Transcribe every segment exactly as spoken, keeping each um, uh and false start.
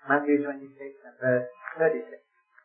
Matthew twenty-six and verse thirty-six.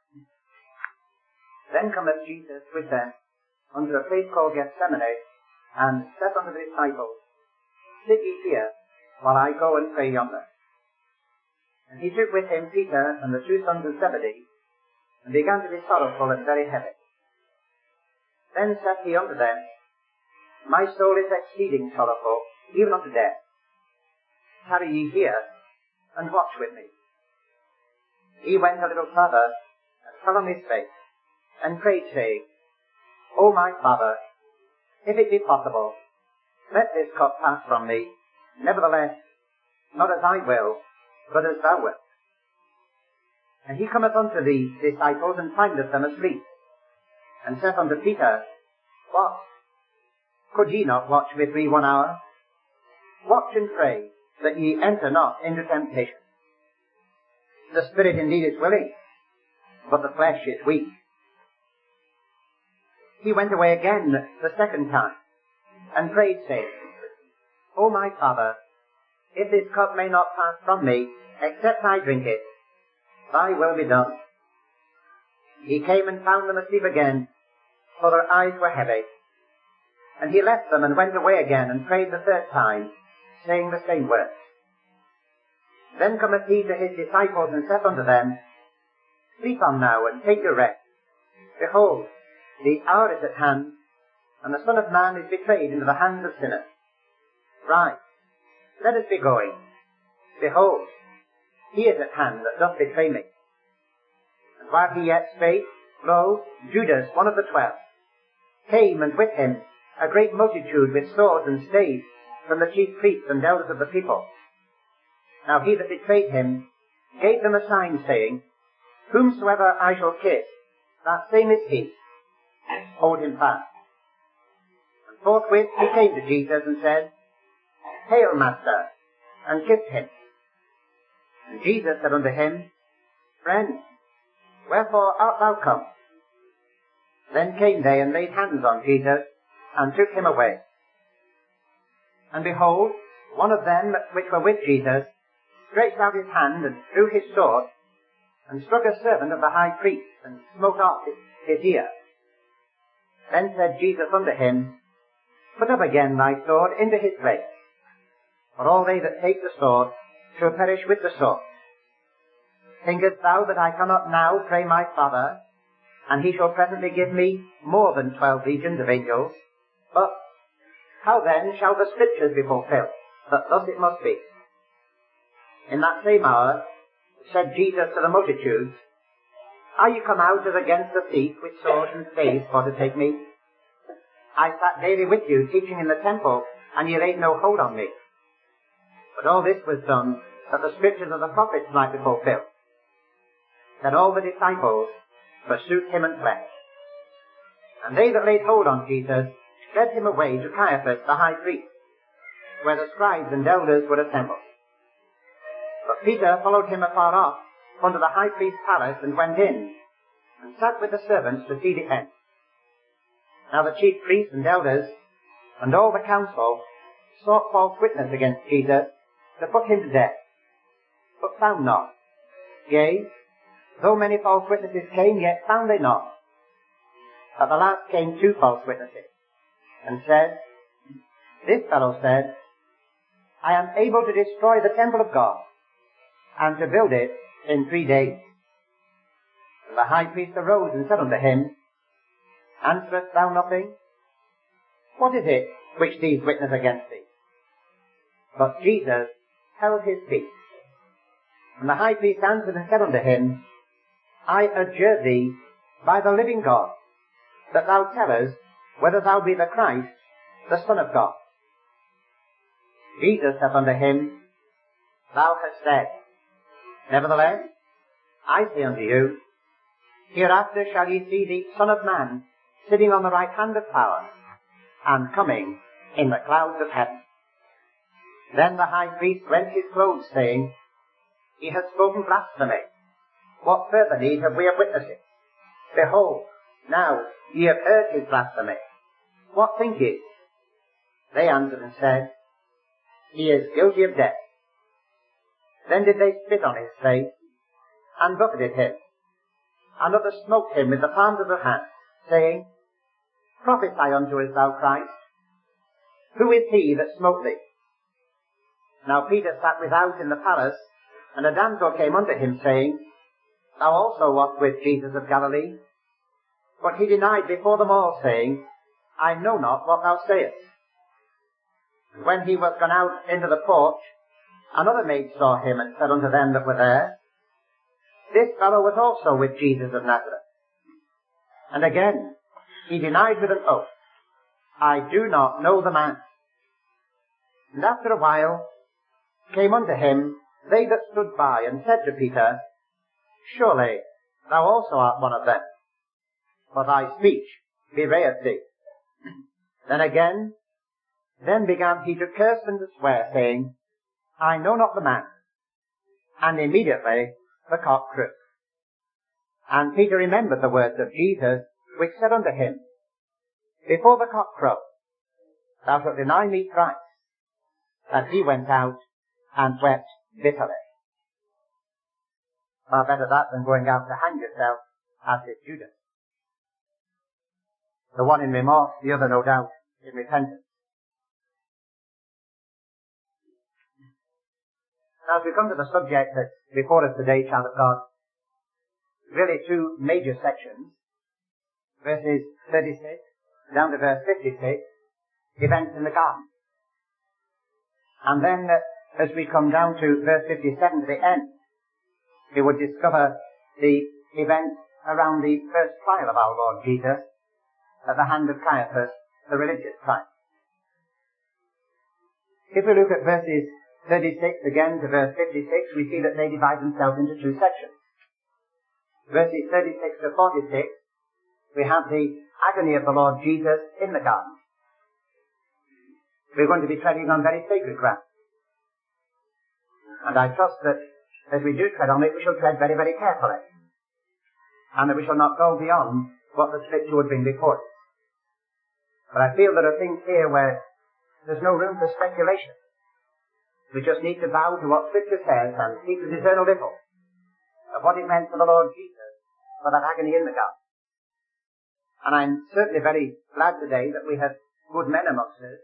Then cometh Jesus with them unto a place called Gethsemane, and saith unto the disciples, Sit ye here, while I go and pray yonder. And he took with him Peter and the two sons of Zebedee, and began to be sorrowful and very heavy. Then saith he unto them, My soul is exceeding sorrowful, even unto death. Tarry ye here, and watch with me. He went a little further, and fell on his face, and prayed, saying, O my Father, if it be possible, let this cup pass from me. Nevertheless, not as I will, but as thou wilt. And he cometh unto the disciples, and findeth them asleep, and saith unto Peter, What? Could ye not watch with me one hour? Watch and pray, that ye enter not into temptation. The spirit indeed is willing, but the flesh is weak. He went away again the second time, and prayed, saying, O my Father, if this cup may not pass from me, except I drink it, thy will be done. He came and found them asleep again, for their eyes were heavy. And he left them and went away again, and prayed the third time, saying the same words. Then cometh he to his disciples, and saith unto them, Sleep on now, and take your rest. Behold, the hour is at hand, and the Son of Man is betrayed into the hands of sinners. Rise, let us be going. Behold, he is at hand that doth betray me. And while he yet spake, lo, Judas, one of the twelve, came, and with him a great multitude with swords and staves from the chief priests and elders of the people. Now he that betrayed him gave them a sign, saying, Whomsoever I shall kiss, that same is he. Hold him fast. And forthwith he came to Jesus and said, Hail, Master, and kissed him. And Jesus said unto him, Friend, wherefore art thou come? Then came they and laid hands on Jesus, and took him away. And behold, one of them which were with Jesus stretched out his hand, and drew his sword, and struck a servant of the high priest, and smote off his, his ear. Then said Jesus unto him, Put up again thy sword into his place, for all they that take the sword shall perish with the sword. Thinkest thou that I cannot now pray my Father, and he shall presently give me more than twelve legions of angels? But how then shall the Scriptures be fulfilled, that thus it must be? In that same hour said Jesus to the multitudes, Are you come out as against a thief with swords and staves for to take me? I sat daily with you teaching in the temple, and ye laid no hold on me. But all this was done, that the Scriptures of the prophets might be fulfilled. Then all the disciples forsook him and fled. And they that laid hold on Jesus led him away to Caiaphas the high priest, where the scribes and elders were assembled. But Peter followed him afar off unto the high priest's palace, and went in, and sat with the servants to see the end. Now the chief priests and elders, and all the council, sought false witness against Jesus, to put him to death, but found not. Yea, though many false witnesses came, yet found they not. At the last came two false witnesses, and said, This fellow said, I am able to destroy the temple of God, and to build it in three days. And the high priest arose and said unto him, Answerest thou nothing? What is it which these witness against thee? But Jesus held his peace. And the high priest answered and said unto him, I adjure thee by the living God, that thou tell us whether thou be the Christ, the Son of God. Jesus saith unto him, Thou hast said. Nevertheless, I say unto you, hereafter shall ye see the Son of Man sitting on the right hand of power, and coming in the clouds of heaven. Then the high priest rent his clothes, saying, He hath spoken blasphemy. What further need have we of witnesses? Behold, now ye have heard his blasphemy. What think ye? They answered and said, He is guilty of death. Then did they spit on his face, and buffeted him. And others smote him with the palms of their hands, saying, Prophesy unto us, thou Christ. Who is he that smote thee? Now Peter sat without in the palace, and a damsel came unto him, saying, Thou also wast with Jesus of Galilee. But he denied before them all, saying, I know not what thou sayest. When he was gone out into the porch, another maid saw him, and said unto them that were there, This fellow was also with Jesus of Nazareth. And again he denied with an oath, I do not know the man. And after a while came unto him they that stood by, and said to Peter, Surely thou also art one of them, for thy speech bewrayeth thee. Then again, then began he to curse and to swear, saying, I know not the man. And immediately the cock crew. And Peter remembered the words of Jesus, which said unto him, Before the cock crow, thou shalt deny me thrice. And he went out and wept bitterly. Far better that than going out to hang yourself, as did Judas. The one in remorse, the other, no doubt, in repentance. Now, as we come to the subject that's before us today, child of God, really two major sections, verses thirty-six down to verse fifty-six, events in the garden. And then, uh, as we come down to verse fifty-seven to the end, we would discover the event around the first trial of our Lord Jesus at the hand of Caiaphas, the religious trial. If we look at verses thirty-six again to verse fifty-six, we see that they divide themselves into two sections. Verses thirty-six to forty-six, we have the agony of the Lord Jesus in the garden. We're going to be treading on very sacred ground. And I trust that as we do tread on it, we shall tread very, very carefully. And that we shall not go beyond what the Scripture would bring before us. But I feel there are things here where there's no room for speculation. We just need to bow to what Scripture says and seek to discern a little of what it meant for the Lord Jesus for that agony in the garden. And I'm certainly very glad today that we have good men amongst us,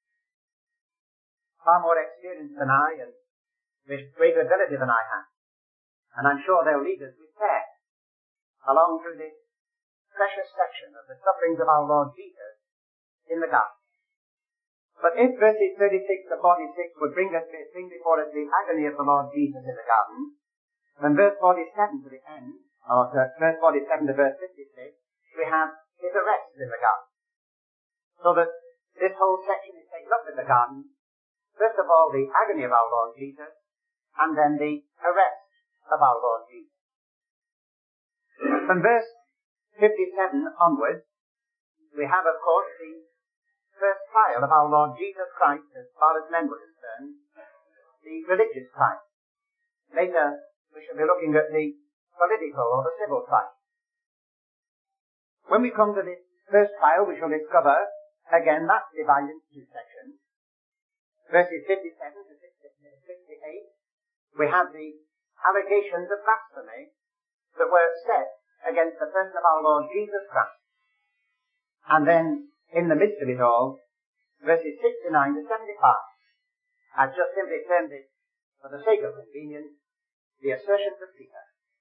far more experienced than I and with greater ability than I have. And I'm sure they'll lead us with care along through this precious section of the sufferings of our Lord Jesus in the garden. But if verses thirty-six to forty-six would bring us bring before us the agony of the Lord Jesus in the garden, then verse forty-seven to the end, or to verse forty-seven to verse fifty-six, we have his arrest in the garden. So that this whole section is taken up in the garden. First of all, the agony of our Lord Jesus, and then the arrest of our Lord Jesus. From verse fifty-seven onwards, we have, of course, the first trial of our Lord Jesus Christ, as far as men were concerned, the religious trial. Later, we shall be looking at the political or the civil trial. When we come to this first trial, we shall discover, again, that's divided into two sections. Verses fifty-seven to sixty-eight, we have the allegations of blasphemy that were set against the person of our Lord Jesus Christ. And then, in the midst of it all, verses sixty-nine to seventy-five, I've just simply termed it, for the sake of convenience, the assertions of Peter.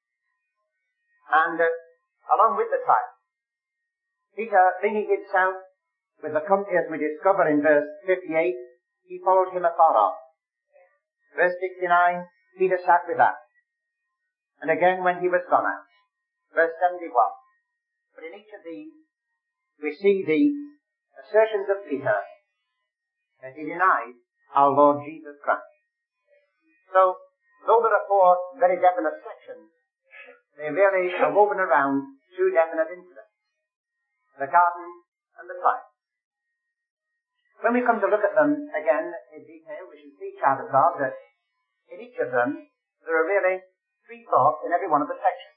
And uh, along with the trial, Peter, thinking himself with the company as we discover in verse fifty-eight, he followed him afar off. Verse sixty-nine, Peter sat without. And again when he was gone out. Verse seventy-one. But in each of these, we see the assertions of Peter that he denied our Lord Jesus Christ. So, though there are four very definite sections, they really are woven around two definite incidents. The garden and the trial. When we come to look at them again in detail, we should see, child of God, that in each of them there are really three thoughts in every one of the sections.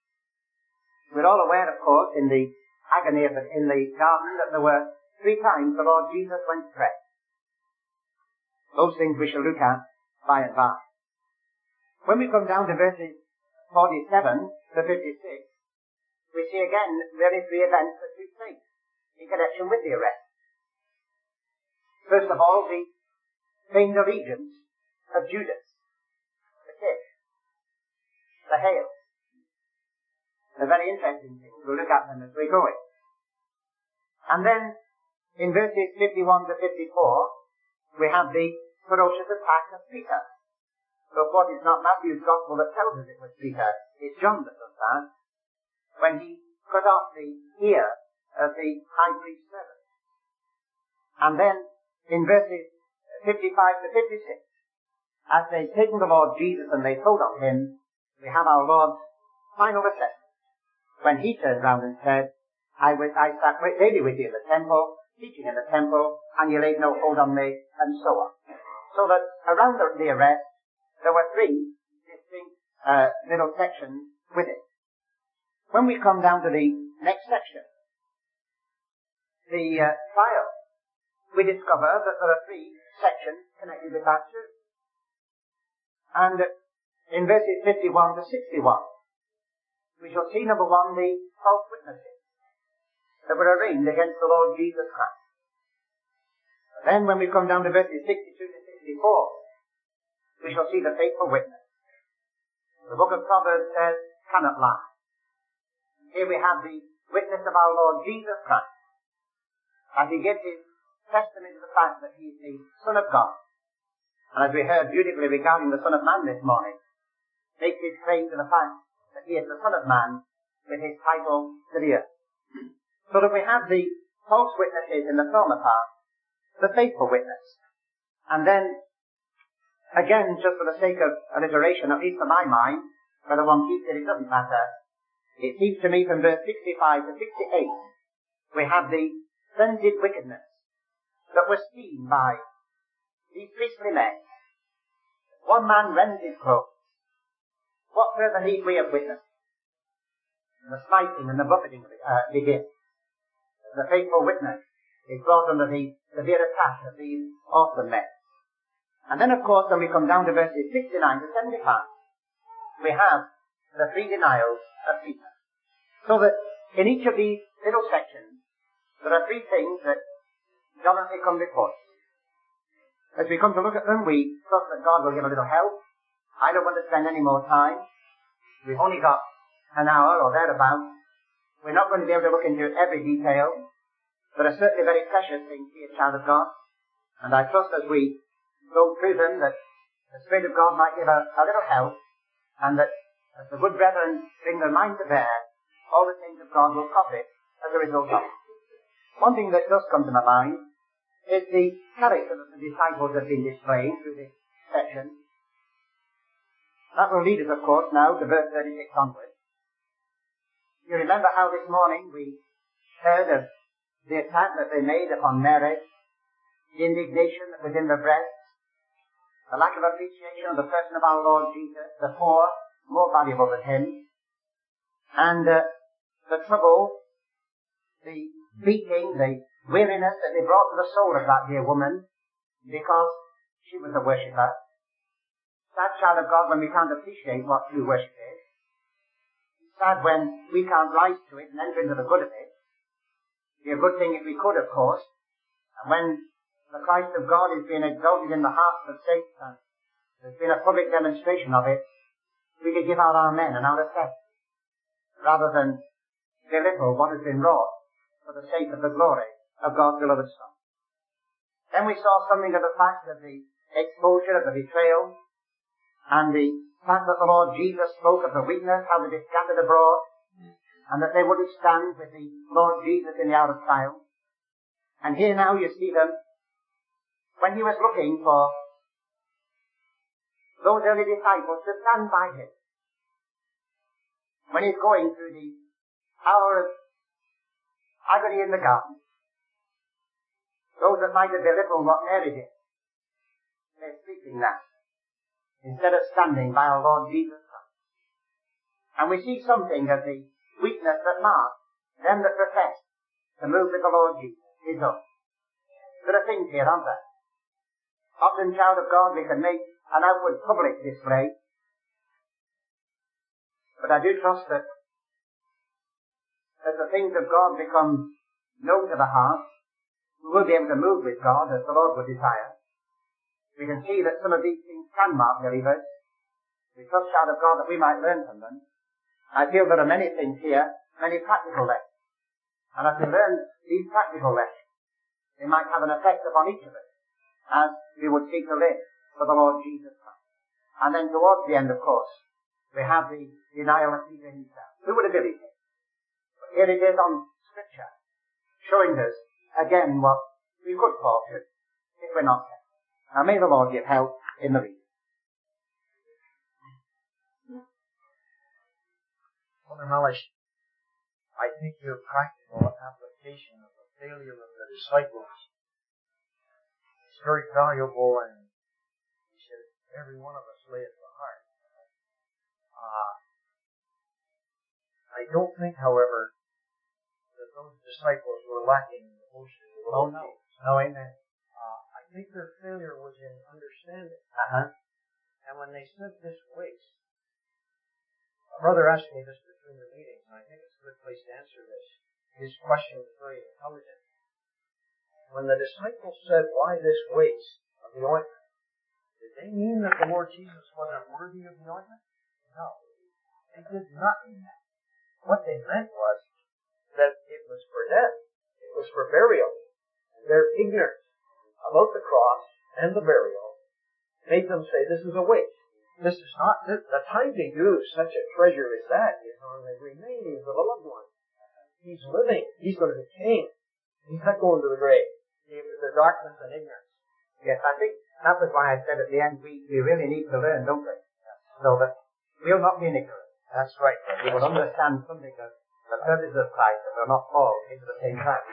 We're all aware, of course, in the agony of the, in the garden, that there were three times the Lord Jesus went to pray. Those things we shall look at by and by. When we come down to verses forty-seven to fifty-six, we see again very three events that took place in connection with the arrest. First of all, the feigned allegiance of Judas, the kiss, the hail. They're very interesting things. We'll look at them as we go. And then, in verses fifty-one to fifty-four, we have the ferocious attack of Peter. So of course it's not Matthew's Gospel that tells us it was Peter, it's John that does that, when he cut off the ear of the high priest's servant. And then, in verses fifty-five to fifty-six, as they've taken the Lord Jesus and they told on him, we have our Lord's final assessment, when he turned round and said, I, was, I sat daily with you in the temple, teaching in the temple, and you laid no hold on me, and so on. So that around the, the arrest, there were three distinct uh, little sections with it. When we come down to the next section, the uh, trial, we discover that there are three sections connected with that too. And in verses fifty-one to sixty-one, we shall see, number one, the false witnesses that were arraigned against the Lord Jesus Christ. Then when we come down to verses sixty-two to sixty-four, we shall see the faithful witness. The book of Proverbs says, cannot lie. Here we have the witness of our Lord Jesus Christ, as he gives his testimony to the fact that he is the Son of God. And as we heard beautifully regarding the Son of Man this morning, makes his claim to the fact that he is the Son of Man with his title to the earth. So that we have the false witnesses in the former part, the faithful witness. And then, again, just for the sake of alliteration, at least for my mind, whether one keeps it, it doesn't matter. It seems to me from verse sixty-five to sixty-eight, we have the frenzied wickedness that was seen by these priestly men. One man rends his clothes. What further need we of witness? The smiting and the buffeting uh, begin. The faithful witness is brought under the severe attack of these awesome men. And then, of course, when we come down to verses sixty-nine to seventy-five, we have the three denials of Peter. So that in each of these little sections, there are three things that dominantly come before us. As we come to look at them, we trust that God will give a little help. I don't want to spend any more time. We've only got an hour or thereabouts. We're not going to be able to look into every detail. There are certainly very precious things here, child of God. And I trust as we go through them that the Spirit of God might give a, a little help, and that as the good brethren bring their mind to bear, all the things of God will profit as a result of it. One thing that does come to my mind is the character that the disciples have been displaying through this section. That will lead us, of course, now to verse thirty-six onwards. You remember how this morning we heard of the attack that they made upon Mary, the indignation that was in their breasts, the lack of appreciation of the person of our Lord Jesus, the poor, more valuable than him, and uh, the trouble, the beating, the weariness that they brought to the soul of that dear woman, because she was a worshipper. Sad, child of God, when we can't appreciate what true worship is. Sad when we can't rise to it and enter into the good of it. It'd be a good thing if we could, of course. And when the Christ of God is being exalted in the hearts of saints, and there's been a public demonstration of it, we could give out our amen and our assent, rather than belittle what has been wrought for the sake of the glory of God's beloved Son. Then we saw something of the fact of the exposure of the betrayal, and the fact that the Lord Jesus spoke of the weakness, how they be scattered abroad, and that they wouldn't stand with the Lord Jesus in the hour of trial. And here now you see them, when he was looking for those early disciples to stand by him, when he's going through the hour of agony in the garden, those that might have belittled what Mary did, they're sleeping now, instead of standing by our Lord Jesus Christ. And we see something of the weakness that marks them that profess to move with the Lord Jesus, his own. There are things here, aren't there? Often, child of God, we can make an outward public display, But I do trust that as the things of God become known to the heart, we will be able to move with God as the Lord would desire. We can see that some of these things can mark believers. We trust, child of God, that we might learn from them. I feel there are many things here, many practical lessons. And as we learn these practical lessons, they might have an effect upon each of us as we would seek to live for the Lord Jesus Christ. And then towards the end, of course, we have the denial of Peter himself. Who would have believed it? But here it is on Scripture, showing us again what we could fall to if we're not careful. Now may the Lord give help in the reading. Brother Mellish, I think your practical application of the failure of the disciples is very valuable, and you should every one of us lay it to heart. Uh, I don't think, however, that those disciples were lacking in devotion to the Lord. Oh no. No, amen. Uh, I think their failure was in understanding. Uh-huh. And when they said this waste, a brother asked me this between the meetings, and I think it's a good place to answer this. His question was very intelligent. When the disciples said, why this waste of the ointment, did they mean that the Lord Jesus wasn't worthy of the ointment? No. They did not mean that. What they meant was that it was for death. It was for burial. Their ignorance about the cross and the burial made them say, this is a waste. This is not, this, the time to use such a treasure as that is on the remains of a loved one. He's living. He's going to be king. He's not going to the grave. The darkness and ignorance. Yes, I think that was why I said at the end, we, we really need to learn, don't we? So that we'll not be ignorant. That's right. We will understand something of the purpose of Christ and will not fall into the same trap.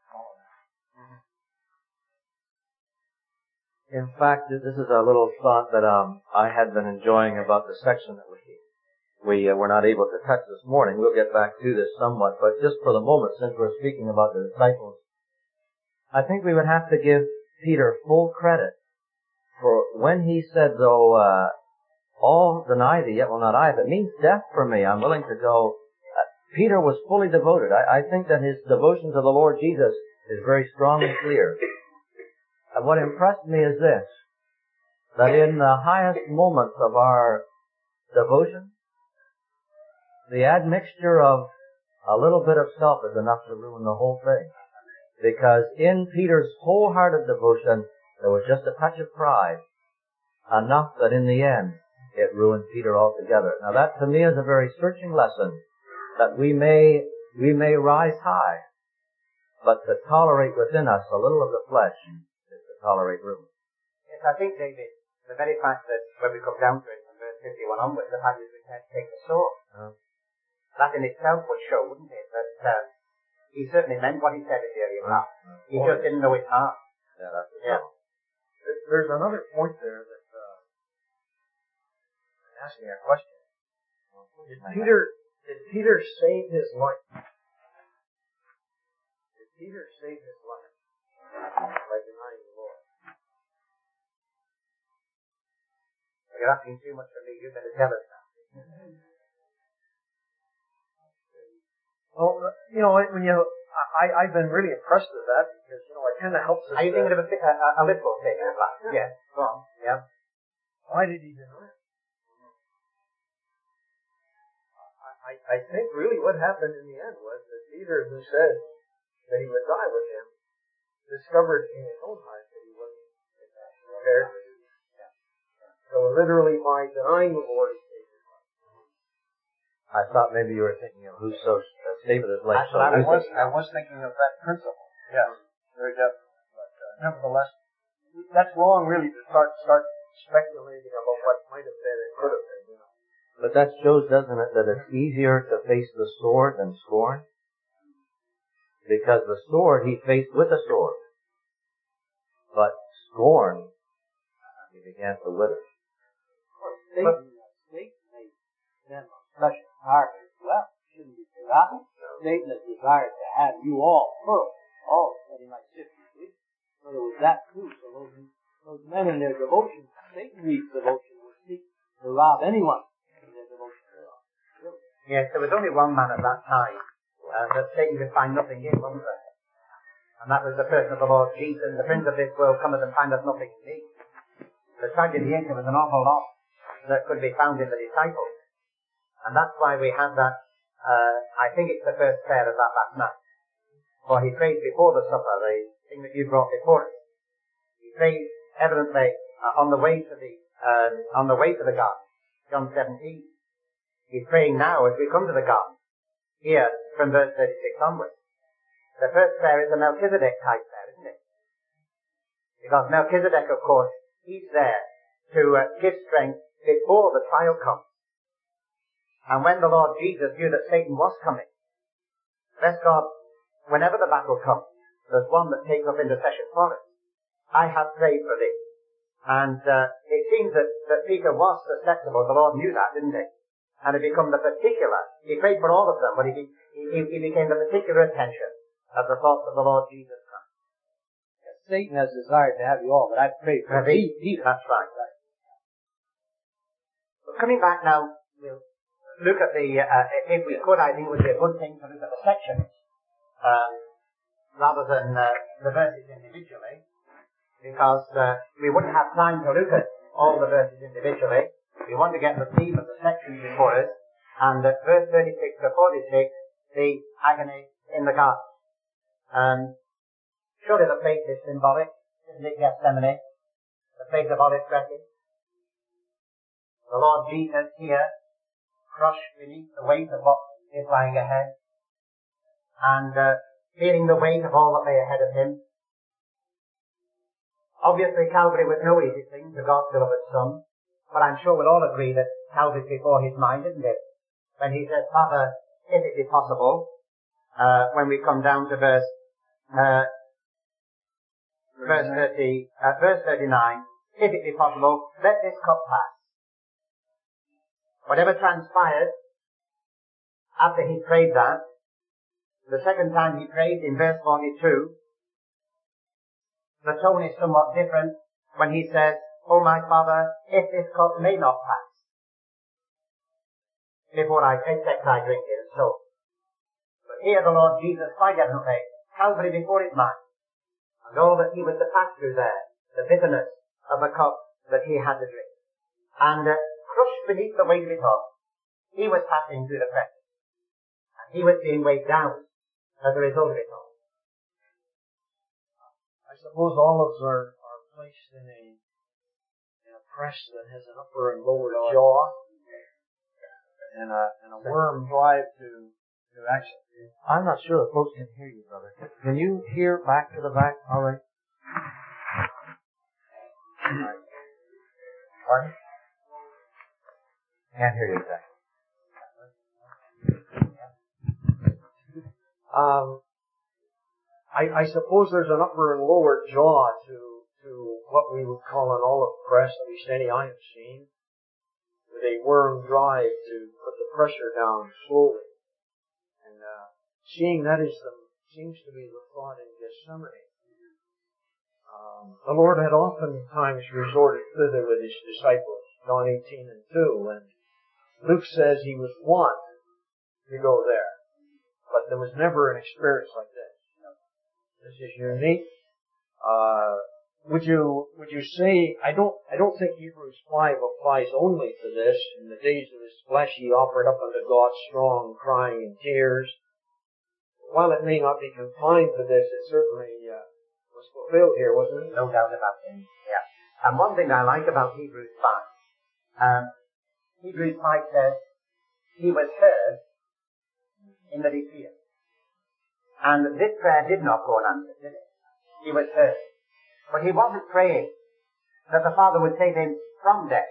In fact, this is a little thought that um, I had been enjoying about the section that we we uh, were not able to touch this morning. We'll get back to this somewhat, but just for the moment, since we're speaking about the disciples, I think we would have to give Peter full credit for when he said, though uh, all deny thee, yet will not I. If it means death for me, I'm willing to go. Uh, Peter was fully devoted. I, I think that his devotion to the Lord Jesus is very strong and clear. And what impressed me is this, that in the highest moments of our devotion, the admixture of a little bit of self is enough to ruin the whole thing. Because in Peter's wholehearted devotion, there was just a touch of pride, enough that in the end, it ruined Peter altogether. Now that to me is a very searching lesson, that we may, we may rise high, but to tolerate within us a little of the flesh is to tolerate ruin. Yes, I think, David, the very fact that when we come down to it from verse fifty-one onwards, the fact is we can't take the sword. Uh, That in itself would show, wouldn't it, that uh, he certainly meant what he said in the earlier part. He oh, just didn't know his heart. Yeah, that's the Yeah. problem. There's another point there that uh, asking a question. Did Peter did Peter save his life? Did Peter save his life by denying the Lord? You're asking too much for me. You better tell us now. Well, you know, when you, I, I've been really impressed with that because, you know, it kind of helps us. Are you thinking uh, of a, a, a literal thing? Yeah. Yes. Go on. Yeah. Why did he deny it? I, I think really what happened in the end was that Peter, who said that he would die with him, discovered in his own heart that he wasn't prepared to do that. So literally by denying the Lord, he saved his life. I thought maybe you were thinking of whoso uh, saved his life. I, I was I was thinking of that principle. Yes, very definitely. But uh, nevertheless, that's wrong really to start start speculating about what might have been and could have been. You know. But that shows, doesn't it, that it's easier to face the sword than scorn? Because the sword he faced with a sword. But scorn, he began to wither. Satan, Satan made them a special target as well. Shouldn't be forgotten. Satan has desired to have you all first, all that he might sift you. So there was that too. So those, those men in their devotion, Satan needs devotion, would seek to rob anyone in their devotion thereof. Really. Yes, there was only one man at that time uh, that Satan could find nothing in, wasn't there? And that was the person of the Lord Jesus. The prince of this world cometh and findeth nothing in me. The tragedy is there was an awful lot that could be found in the disciples. And that's why we have that, uh, I think it's the first prayer of that last night. For he prayed before the supper, the thing that you brought before us. He prayed evidently uh, on the way to the, uh, on the way to the garden. John seventeen. He's praying now as we come to the garden. Here, from verse thirty-six onwards. The first prayer is a Melchizedek type prayer, isn't it? Because Melchizedek, of course, he's there to uh, give strength before the trial comes. And when the Lord Jesus knew that Satan was coming, bless God, whenever the battle comes, there's one that takes up intercession for us. I have prayed for thee. And uh, it seems that, that Peter was susceptible. The Lord knew that, didn't he? And he became the particular. He prayed for all of them, but he, he, he became the particular attention of the thoughts of the Lord Jesus Christ. Yes, Satan has desired to have you all, but I've prayed for thee. That's right. But coming back now, we'll look at the, uh, if we could, I think it would be a good thing to look at the sections, um, rather than uh, the verses individually, because uh, we wouldn't have time to look at all the verses individually. We want to get the theme of the sections before us, and at verse thirty-six to forty-six, the agony in the garden. Um, surely the place is symbolic, isn't it, Gethsemane? The place of olive dressing. The Lord Jesus here, crushed beneath the weight of what is lying ahead, and uh, feeling the weight of all that lay ahead of him. Obviously, Calvary was no easy thing to God's beloved Son, but I'm sure we'll all agree that Calvary's before his mind, isn't it? When he says, Father, if it be possible, uh, when we come down to verse, uh, verse thirty, uh, verse thirty-nine, if it be possible, let this cup pass. Whatever transpired after he prayed that, the second time he prayed in verse forty-two, the tone is somewhat different when he says, O my Father, if this cup may not pass, before I except I drink it, and so. But here the Lord Jesus quite evidently, Calvary before his mind, and all that he was to pass through there, the bitterness of the cup that he had to drink. And uh, crushed beneath the weight of it all, he was passing through the press. And he was being weighed down as a result of it all. I suppose olives are, are placed in a, in a press that has an upper and lower jaw, and a, and a worm drive to, to action. I'm not sure the folks can hear you, brother. Can you hear back to the back? All right. All right. Pardon? Can't hear you exactly. Um, I, I suppose there's an upper and lower jaw to to what we would call an olive press, at least any I have seen, with a worm drive to put the pressure down slowly. And uh, seeing that is the seems to be the thought in Gethsemane. Um, the Lord had oftentimes resorted thither with his disciples, John eighteen and two, and Luke says he was wont to go there, but there was never an experience like this. This is unique. Uh, would you would you say I don't I don't think Hebrews five applies only to this. In the days of his flesh, he offered up unto God strong crying and tears. While it may not be confined to this, it certainly uh, was fulfilled here, wasn't it? No doubt about it. Yeah. And one thing I like about Hebrews five, um, Hebrews five says, he was heard in that he feared. And this prayer did not go unanswered, did it? He was heard. But he wasn't praying that the Father would save him from death.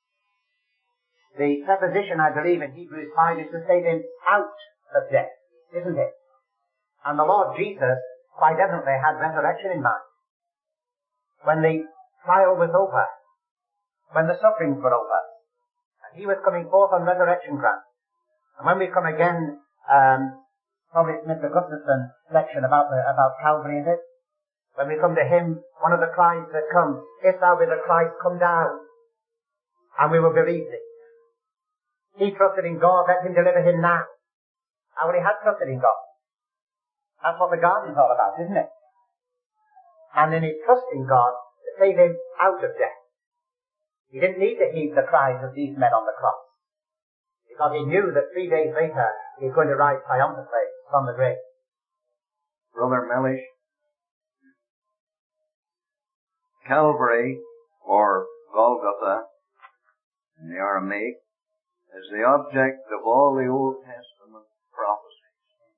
The preposition, I believe, in Hebrews five is to save him out of death, isn't it? And the Lord Jesus quite evidently had resurrection in mind. When the trial was over, when the sufferings were over, and he was coming forth on resurrection ground. And when we come again, um, probably it's Mister Gustafson's section about the, about Calvary, is it? When we come to him, one of the cries that comes, if thou be the Christ, come down, and we will believe thee. He trusted in God, let him deliver him now. I already had trusted in God. That's what the garden's all about, isn't it? And in his trust in God to save him out of death. He didn't need to heed the cries of these men on the cross. Because he knew that three days later he was going to rise triumphantly from the grave. Brother Mellish, Calvary, or Golgotha, in the Aramaic, is the object of all the Old Testament prophecies.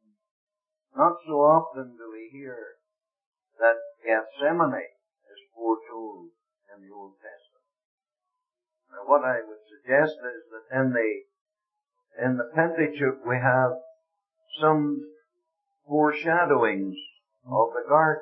Not so often do we hear that Gethsemane is foretold in the Old Testament. Now what I would suggest is that in the, in the Pentateuch we have some foreshadowings of the garden.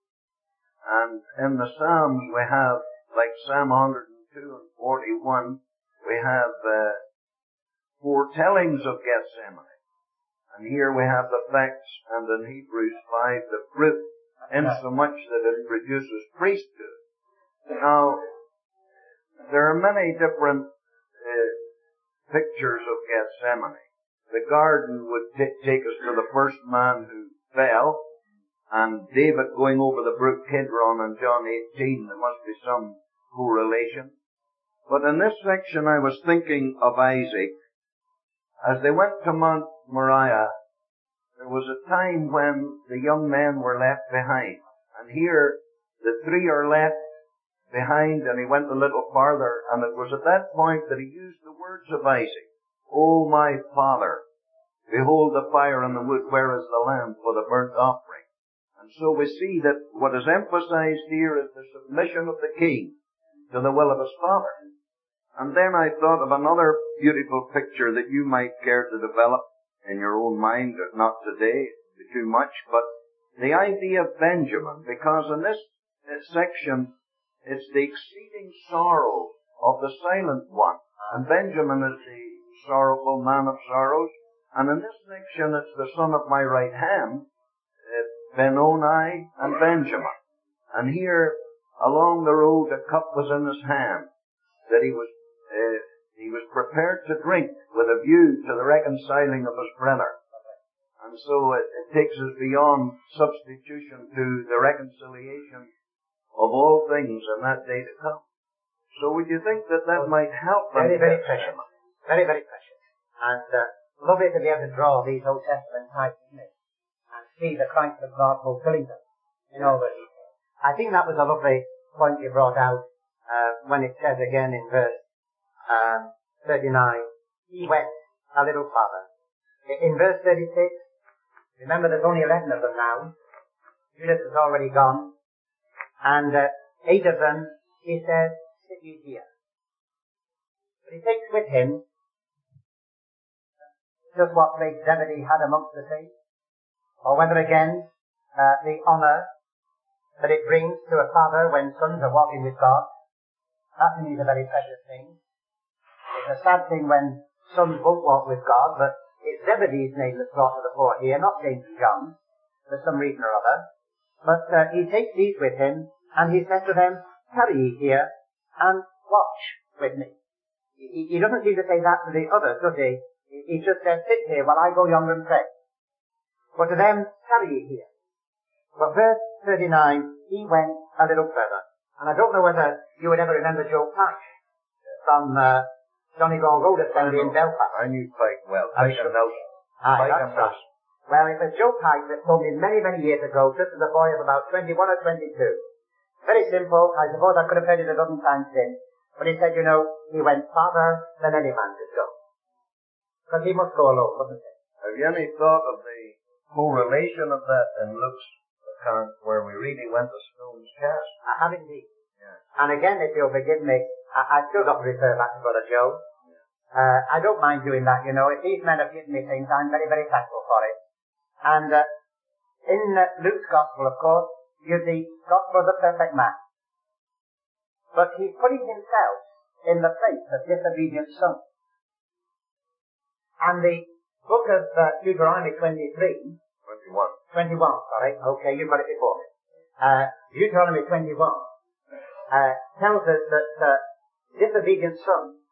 And in the Psalms we have, like Psalm one hundred two and forty-one, we have uh, foretellings of Gethsemane. And here we have the facts, and in Hebrews five, the fruit, insomuch that it produces priesthood. Now, there are many different uh, pictures of Gethsemane. The garden would t- take us to the first man who fell, and David going over the brook Kidron in John eighteen. There must be some correlation. But in this section I was thinking of Isaac. As they went to Mount Moriah, there was a time when the young men were left behind. And here, the three are left behind, and he went a little farther, and it was at that point that he used the words of Isaac. O my father, behold the fire and the wood, where is the lamb for the burnt offering? And so we see that what is emphasized here is the submission of the king to the will of his father. And then I thought of another beautiful picture that you might care to develop in your own mind, not today, it'd be too much, but the idea of Benjamin, because in this section, it's the exceeding sorrow of the silent one. And Benjamin is the sorrowful man of sorrows. And in this section, it's the son of my right hand, Benoni and Benjamin. And here, along the road, a cup was in his hand that he was Uh, he was prepared to drink with a view to the reconciling of his brother. And so it, it takes us beyond substitution to the reconciliation of all things in that day to come. So would you think that that might help? Very, very precious. Very, very precious. And uh, lovely to be able to draw these Old Testament types, isn't it? And see the Christ of God fulfilling them in all the detail. I think that was a lovely point you brought out uh, when it says again in verse Uh, thirty-nine, he went a little farther. In verse thirty-six, remember there's only eleven of them now. Judas is already gone. And uh, eight of them, he says, sit ye here. But he takes with him just what place Zebedee had amongst the saints, or whether again uh, the honour that it brings to a father when sons are walking with God. That to me is a very precious thing. It's a sad thing when sons won't walk with God, but it's Zebedee's name that's brought to the fore here, not James and John, for some reason or other. But uh, he takes these with him, and he says to them, tarry ye here, and watch with me. He, he doesn't seem to say that to the others, does he? He just says, sit here while I go yonder and pray. But to them, tarry ye here. But verse thirty-nine, he went a little further. And I don't know whether you would ever remember Joe Patch from uh, Donegal Road Assembly in Belfast. I knew quite well. Pike and Nelson. Aye, that's right. Well, it was Joe Pike that told me many, many years ago, just as a boy of about twenty-one or twenty-two. Very simple. I suppose I could have heard it a dozen times since. But he said, you know, he went farther than any man could go. Because he must go alone, wasn't he? Have you any thought of the correlation of that in Luke's account where we really went to stone's cast? I have indeed. Yeah. And again, if you'll forgive me, I, I still got to refer back to Brother Joe. Uh, I don't mind doing that, you know. If these men have given me things, I'm very, very thankful for it. And uh, in uh, Luke's Gospel, of course, you're the Gospel of the perfect man. But he's putting himself in the place of disobedient sons. And the book of uh, Deuteronomy twenty-three, twenty-one. twenty-one, sorry. Okay, you've got it before me. Uh, Deuteronomy twenty-one uh, tells us that uh, disobedient sons,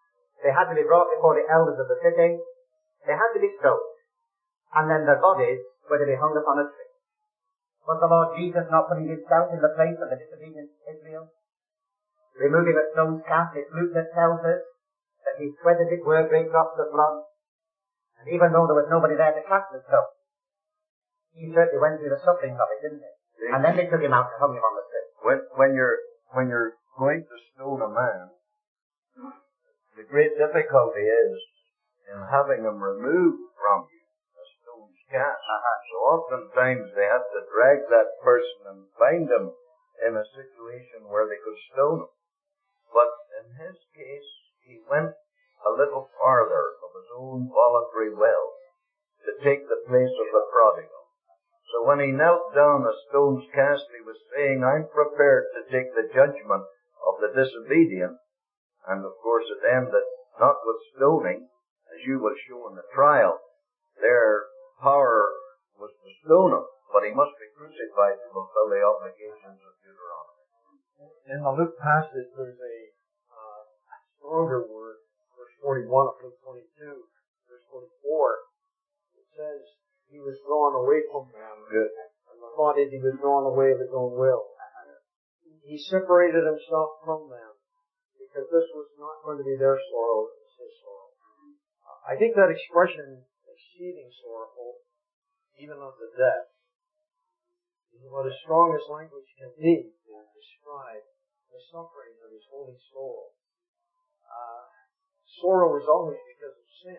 They had to be brought before the elders of the city. They had to be stoned. And then their bodies were to be hung upon a tree. Was the Lord Jesus not putting himself in the place of the disobedient Israel? Removing a stone's cast, it's Luke that tells us that he sweated it were great drops of blood. And even though there was nobody there to cast the stone, he certainly went through the sufferings of it, didn't he? And then they took him out and hung him on the tree. When, when you're, when you're going to stone a man, the great difficulty is in having him removed from you, a stone's cast. Uh-huh. So oftentimes they had to drag that person and find him in a situation where they could stone him. But in his case, he went a little farther of his own voluntary will to take the place of the prodigal. So when he knelt down a stone's cast, he was saying, I'm prepared to take the judgment of the disobedient. And of course it ended not with stoning, as you will show in the trial. Their power was to stone him, but he must be crucified to fulfill the obligations of Deuteronomy. In the Luke passage, there's a uh, stronger word, verse forty-one of Luke twenty-two, verse forty-four. It says, he was drawn away from them. Good. And the thought is he was drawn away of his own will. He separated himself from them because this was not going to be their sorrow, it was his sorrow. Uh, I think that expression, exceeding sorrowful, even unto death, is about as strong as language can be to describe the sufferings of his holy soul. Uh, sorrow is always because of sin.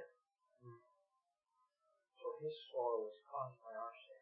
His sorrow was caused by our sin.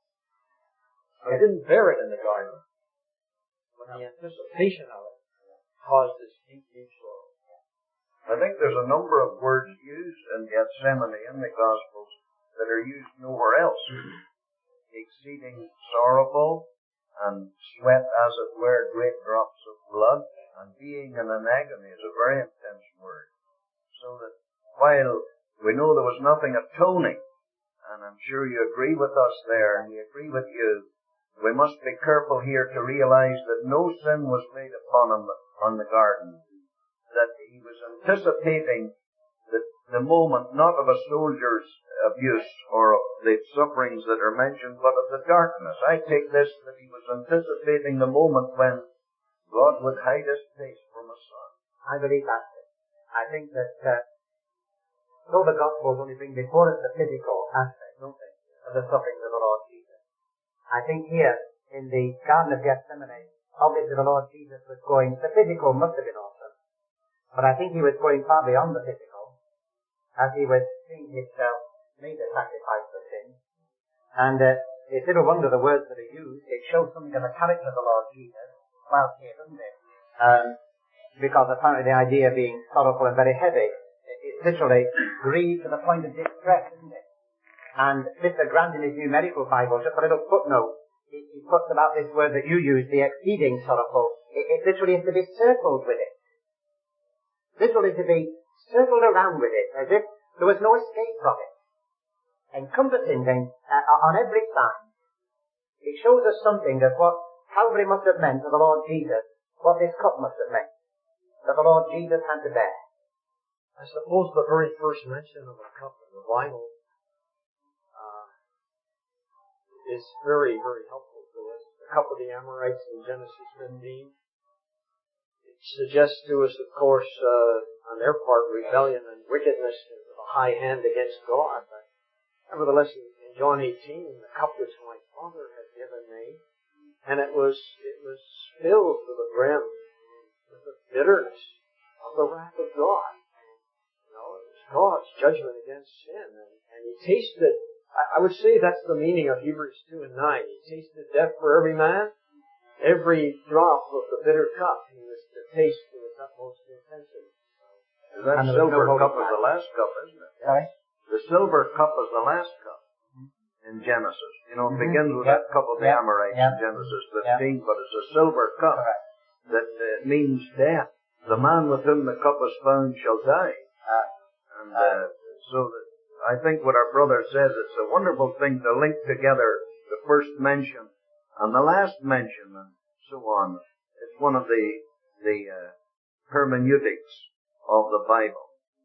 I didn't bear it in the garden, but the anticipation of it caused this deep, deep sorrow. I think there's a number of words used in Gethsemane in the Gospels that are used nowhere else. Mm-hmm. Exceeding sorrowful, and sweat as it were great drops of blood, and being in an agony is a very intense word. So that while we know there was nothing atoning, and I'm sure you agree with us there, and we agree with you, we must be careful here to realize that no sin was laid upon him on the garden. That he was anticipating the, the moment not of a soldier's abuse or of the sufferings that are mentioned, but of the darkness. I take this that he was anticipating the moment when God would hide his face from his son. I believe that's it. I think that uh, though the Gospels only bring before us the physical aspect, don't they, of the sufferings of the Lord Jesus, I think here in the Garden of Gethsemane, obviously the Lord Jesus was going, the physical must have been awesome, but I think he was going far beyond the physical, as he was seeing himself made a sacrifice for sin. And uh, it's little wonder the words that are used, it shows something of the character of the Lord Jesus, whilst here, doesn't it? Um, because apparently the idea being sorrowful and very heavy, it's literally grieved to the point of distress, isn't it? And Mister Grant in his numerical Bible, just a little footnote, he, he puts about this word that you use, the exceeding sorrowful. It, it literally is to be circled with it. Literally to be circled around with it, as if there was no escape from it. Encompassing things uh, on every side. It shows us something of what Calvary must have meant to the Lord Jesus, what this cup must have meant, that the Lord Jesus had to bear. I suppose the very first mention of a cup in the Bible uh, is very, very helpful to us. The cup of the Amorites in Genesis fifteen. It suggests to us, of course, uh, on their part, rebellion and wickedness and a high hand against God. But nevertheless, in, in John eighteen, the cup which my Father had given me, and it was it was filled to the brim with the bitterness of the wrath of God. God's judgment against sin, and, and he tasted, I, I would say that's the meaning of Hebrews two and nine. He tasted death for every man, every drop of the bitter cup he was to taste to its utmost intensity. And that and silver cup is the last cup, isn't it? Right. The silver cup is the last cup in Genesis. You know, it mm-hmm. begins with yep. that cup of the yep. Amorites yep. in Genesis fifteen, yep. but it's a silver cup right. that uh, means death. The man with whom the cup is found shall die. Uh, And uh, so that I think what our brother says, it's a wonderful thing to link together the first mention and the last mention and so on. It's one of the the uh, hermeneutics of the Bible.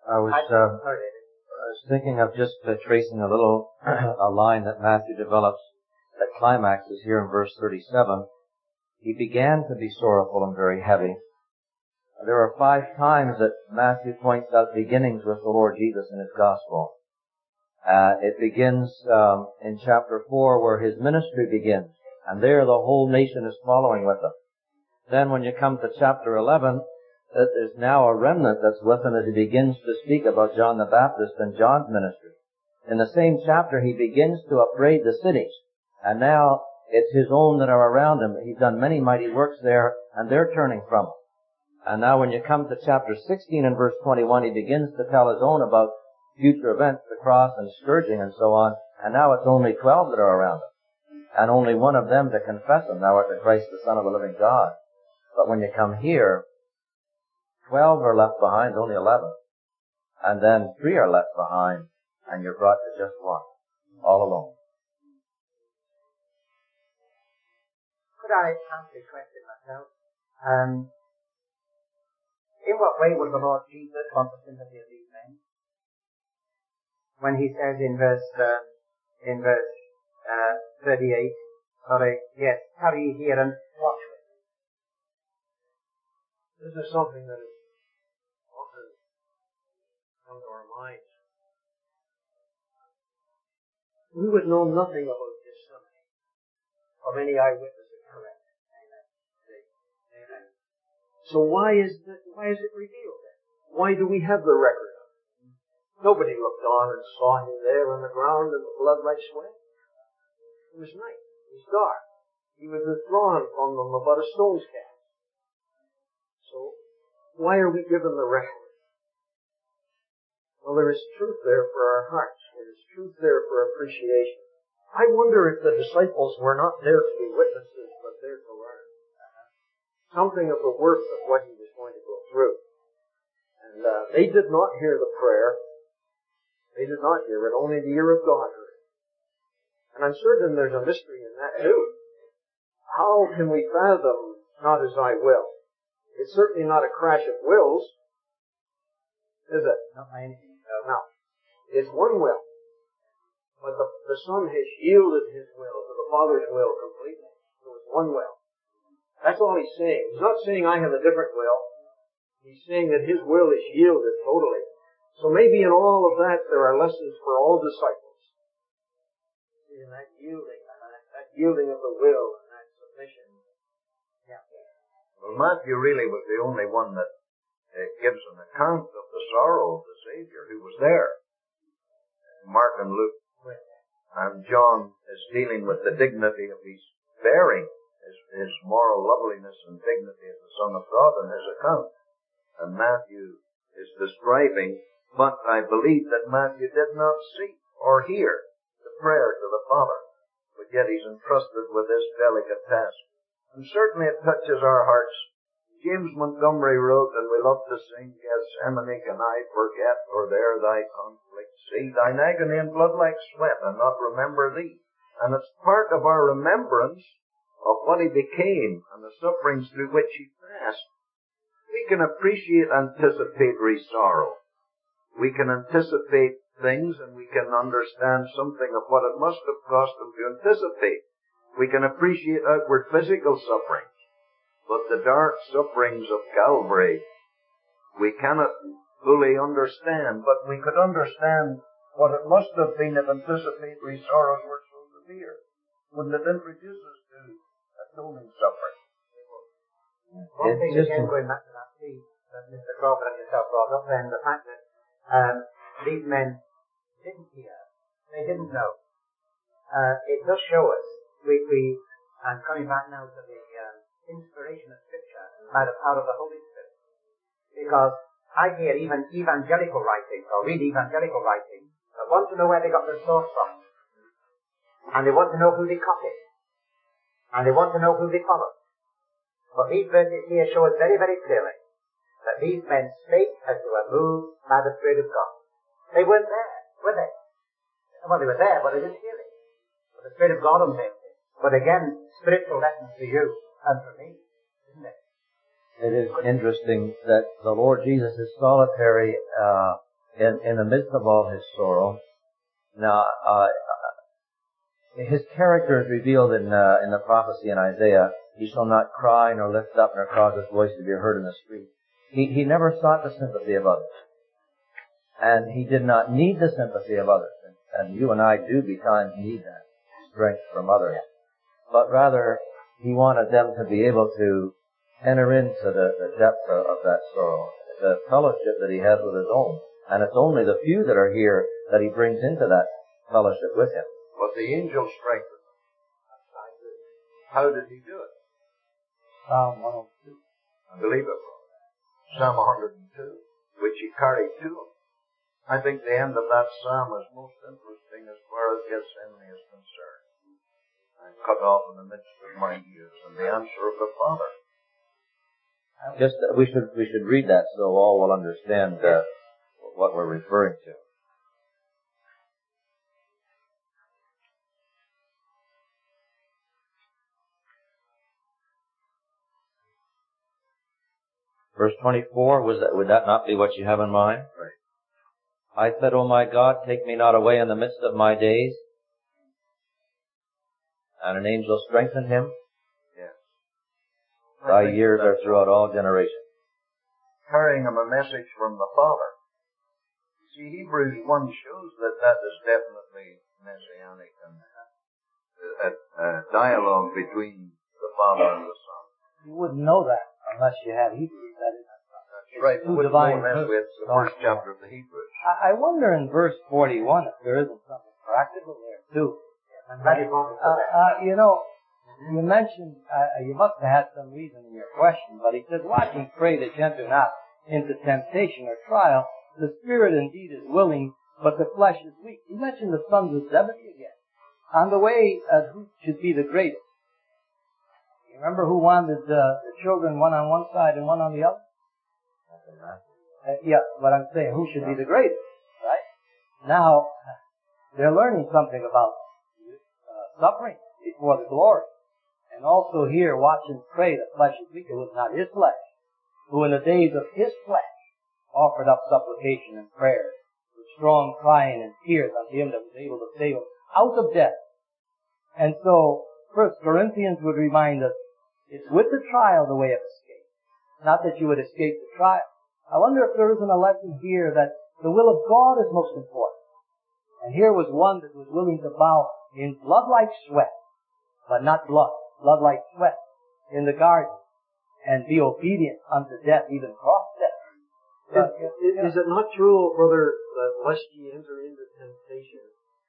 I was, I, uh, sorry, David. I was thinking of just uh, tracing a little, a line that Matthew develops that climaxes here in verse thirty-seven. He began to be sorrowful and very heavy. There are five times that Matthew points out beginnings with the Lord Jesus in his gospel. Uh, it begins um, in chapter four where his ministry begins, and there the whole nation is following with him. Then when you come to chapter eleven, uh, there's now a remnant that's with him as he begins to speak about John the Baptist and John's ministry. In the same chapter, he begins to upbraid the cities, and now it's his own that are around him. He's done many mighty works there, and they're turning from him. And now when you come to chapter sixteen and verse twenty-one, he begins to tell his own about future events, the cross and scourging and so on. And now it's only twelve that are around him. And only one of them to confess him, thou art the Christ, the Son of the living God. But when you come here, twelve are left behind, only eleven. And then three are left behind, and you're brought to just one, all alone. Could I ask a question myself? Um, in what way would the Lord Jesus want the sympathy of these men? When he says in verse, uh, in verse, uh, thirty-eight, sorry, yes, tarry here and watch with me. This is something that has often come to our minds. We would know nothing about this Sunday from any eyewitness account. Amen. Amen. So why is that, why is it revealed then? Why do we have the record of it? Nobody looked on and saw him there on the ground in the blood like sweat. It was night. It was dark. He was withdrawn from them about a stone's cast. So why are we given the record? Well, there is truth there for our hearts. There is truth there for appreciation. I wonder if the disciples were not there to be witnesses, but there to learn something of the worth of what he was going to go through. And uh, they did not hear the prayer. They did not hear it. Only the ear of God heard it. And I'm certain there's a mystery in that too. How can we fathom not as I will? It's certainly not a crash of wills, is it? Not by anything. No. It's one will. But the, the Son has yielded his will to the Father's will completely. So it's one will. That's all he's saying. He's not saying I have a different will. He's saying that his will is yielded totally. So maybe in all of that there are lessons for all disciples. In that yielding, that, that yielding of the will and that submission. Yeah. Well, Matthew really was the only one that uh, gives an account of the sorrow of the Savior who was there. Mark and Luke. And John is dealing with the dignity of his bearing, his, his moral loveliness and dignity as the Son of God in his account. And Matthew is describing, but I believe that Matthew did not see or hear the prayer to the Father, but yet he's entrusted with this delicate task. And certainly it touches our hearts. James Montgomery wrote, and we love to sing, Gethsemane can I forget, for there thy conflict see, thine agony and blood like sweat, and not remember thee. And it's part of our remembrance of what he became and the sufferings through which he passed. We can appreciate anticipatory sorrow. We can anticipate things and we can understand something of what it must have cost him to anticipate. We can appreciate outward physical suffering. But the dark sufferings of Calvary, we cannot fully understand, but we could understand what it must have been if anticipatory sorrows were so severe. Wouldn't it introduce us to atoning suffering? One thing again, going back to that piece that Mister Crawford and yourself brought up, then the fact that um, these men didn't hear, they didn't know. Uh, it does show us, we, we, I'm coming back now to the um, inspiration of Scripture by the power of the Holy Spirit. Because I hear even evangelical writings, or read evangelical writings, that want to know where they got their source from. And they want to know who they copied. And they want to know who they followed. But these verses here show us very, very clearly that these men spake as they were moved by the Spirit of God. They weren't there, were they? Well, they were there, but they didn't hear it. But the Spirit of God unveiled it. But again, spiritual lessons to you and for me, isn't it? It is interesting that the Lord Jesus' solitary uh, in, in the midst of all his sorrow. Now, uh, his character is revealed in, uh, in the prophecy in Isaiah. He shall not cry nor lift up nor cause his voice to be heard in the street. He, he never sought the sympathy of others. And he did not need the sympathy of others. And you and I do betimes need that strength from others. But rather, he wanted them to be able to enter into the, the depth of, of that sorrow, the fellowship that he has with his own. And it's only the few that are here that he brings into that fellowship with him. But the angel strengthened him. How did he do it? Psalm one oh two. I believe it, brother. Psalm one hundred two, which he carried to him. I think the end of that psalm is most interesting as far as Gethsemane is concerned. I'm cut off in the midst of my years, and the answer of the Father. Just uh, we should we should read that so all will understand uh, what we're referring to. Verse twenty-four, was that, would that not be what you have in mind? Right. I said, O my God, take me not away in the midst of my days. And an angel strengthened him. Yes. Thy years are throughout all generations. Carrying him a message from the Father. See, Hebrews one shows that that is definitely messianic and a, a dialogue between the Father and the Son. You wouldn't know that unless you had Hebrews. That is That's right. two With divine with the first chapter of the Hebrews. I, I wonder in verse forty-one if there isn't something practical there too. I'm ready for Uh, uh, you know, you mentioned, uh, you must have had some reason in your question, but he says, watch and pray that you enter not into temptation or trial. The spirit indeed is willing, but the flesh is weak. He mentioned the sons of Zebedee again. On the way, uh, who should be the greatest? You remember who wanted uh, the children one on one side and one on the other? Uh, yeah, but I'm saying who should be the greatest, right? Now, they're learning something about uh, suffering before the glory. And also here, watch and pray, the flesh is weak. It was not his flesh, who in the days of his flesh offered up supplication and prayer with strong crying and tears unto him that was able to save him out of death. And so, First Corinthians would remind us, it's with the trial the way of escape. Not that you would escape the trial. I wonder if there isn't a lesson here that the will of God is most important. And here was one that was willing to bow in blood like sweat, but not blood, blood like sweat in the garden, and be obedient unto death, even cross death. Is, is, is it not true, brother, that lest ye enter into temptation,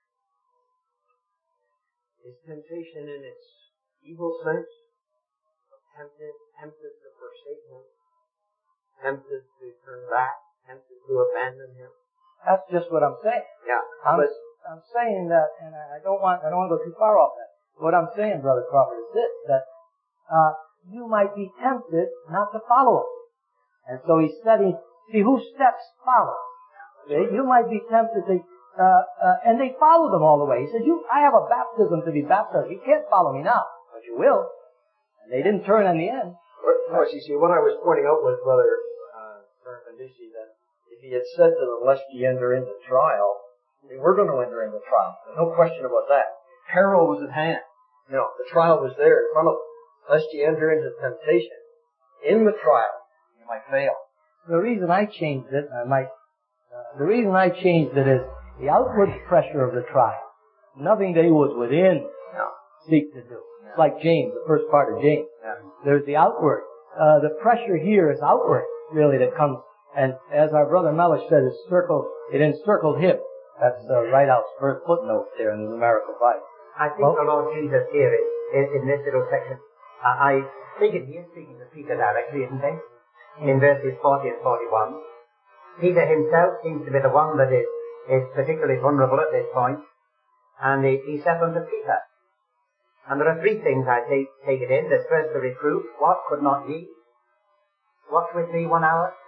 is temptation in its evil sense, tempted, tempted to forsake him, tempted to turn back, tempted to abandon him? That's just what I'm saying. Yeah. I'm, But I'm saying that, and I don't want, I don't want to go too far off that. What I'm saying, Brother Crawford, is this, that, uh, you might be tempted not to follow him. And so he's setting, see, whose steps follow? See, you might be tempted to, uh, uh, and they followed him all the way. He said, you, I have a baptism to be baptized. You can't follow me now, but you will. And they didn't turn in the end. of course, you see, what I was pointing out was, Brother uh, Ferrandici, that if he had said to them, lest ye enter into trial, they were going to enter into trial. There's no question about that. Peril was at hand. You know, the trial was there in front of them. Lest ye enter into temptation. In the trial, you might fail. The reason I changed it, I might, uh, the reason I changed it is the outward pressure of the trial. Nothing they was within No. seek to do. It's like James, the first part of James. Yeah. There's the outward. Uh, the pressure here is outward, really, that comes. And as our brother Mellish said, it circled, it encircled him. That's uh, right out, first footnote there in the numerical Bible. I think the Lord Jesus here is, is in this little section. I, I think it, he is speaking to Peter directly, isn't he? In verses forty and forty-one. Peter himself seems to be the one that is, is particularly vulnerable at this point. And he, he said unto Peter. And there are three things I take, take it in. There's first the reproof. What could not ye? Watch with me one hour.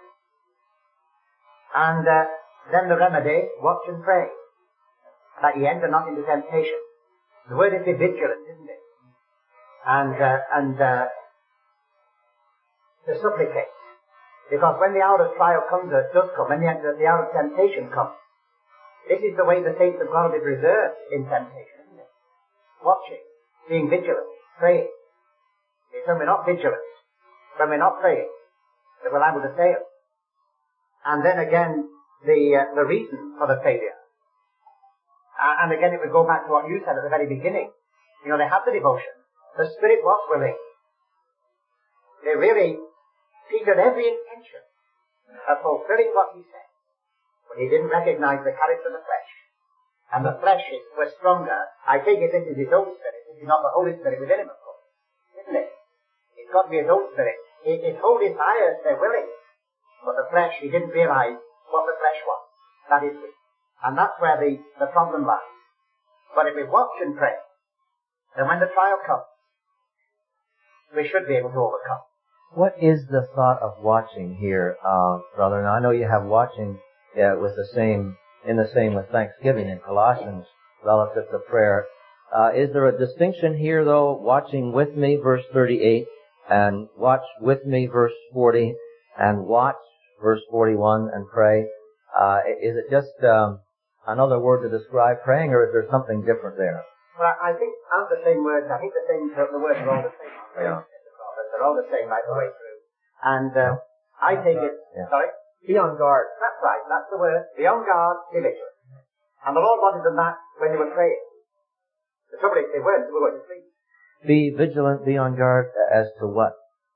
And uh, then the remedy, watch and pray, that ye enter not into temptation. The word is be vigilant, isn't it? And, uh, and, uh, to supplicate. Because when the hour of trial comes, it does come, and yet the hour of temptation comes. This is the way the saints of God will be preserved in temptation, isn't it? Watching, being vigilant, praying. It's when we're not vigilant, when we're not praying, that we're liable to fail. And then again, the uh, the reason for the failure. Uh, and again, it would go back to what you said at the very beginning. You know, they had the devotion. The Spirit was willing. They really, Peter had every intention of fulfilling what he said. But he didn't recognize the character of the flesh. And the flesh is, was stronger. I take it this is his own spirit. This is not the Holy Spirit within him, of course. Isn't it? It's got to be his own spirit. It, his whole desires, they're willing. But the flesh, he didn't realize what the flesh was. That is weak. And that's where the, the problem lies. But if we watch and pray, then when the trial comes, we should be able to overcome. What is the thought of watching here, uh, brother? Now I know you have watching uh, with the same, in the same with thanksgiving in Colossians relative to prayer. Uh, is there a distinction here though, watching with me, verse thirty-eight, and watch with me, verse forty, and watch, verse forty-one, and pray? Uh, is it just um, another word to describe praying, or is there something different there? Well, I think aren't the same words. I think the same, the words are all the same. Yeah. They're all the same right the way through. And uh, I take it, yeah. sorry? Be on guard. That's right, that's the word. Be on guard, be vigilant. And the Lord wanted them that when they were praying. The trouble is they weren't, they were going to sleep. Be vigilant, be on guard as to what?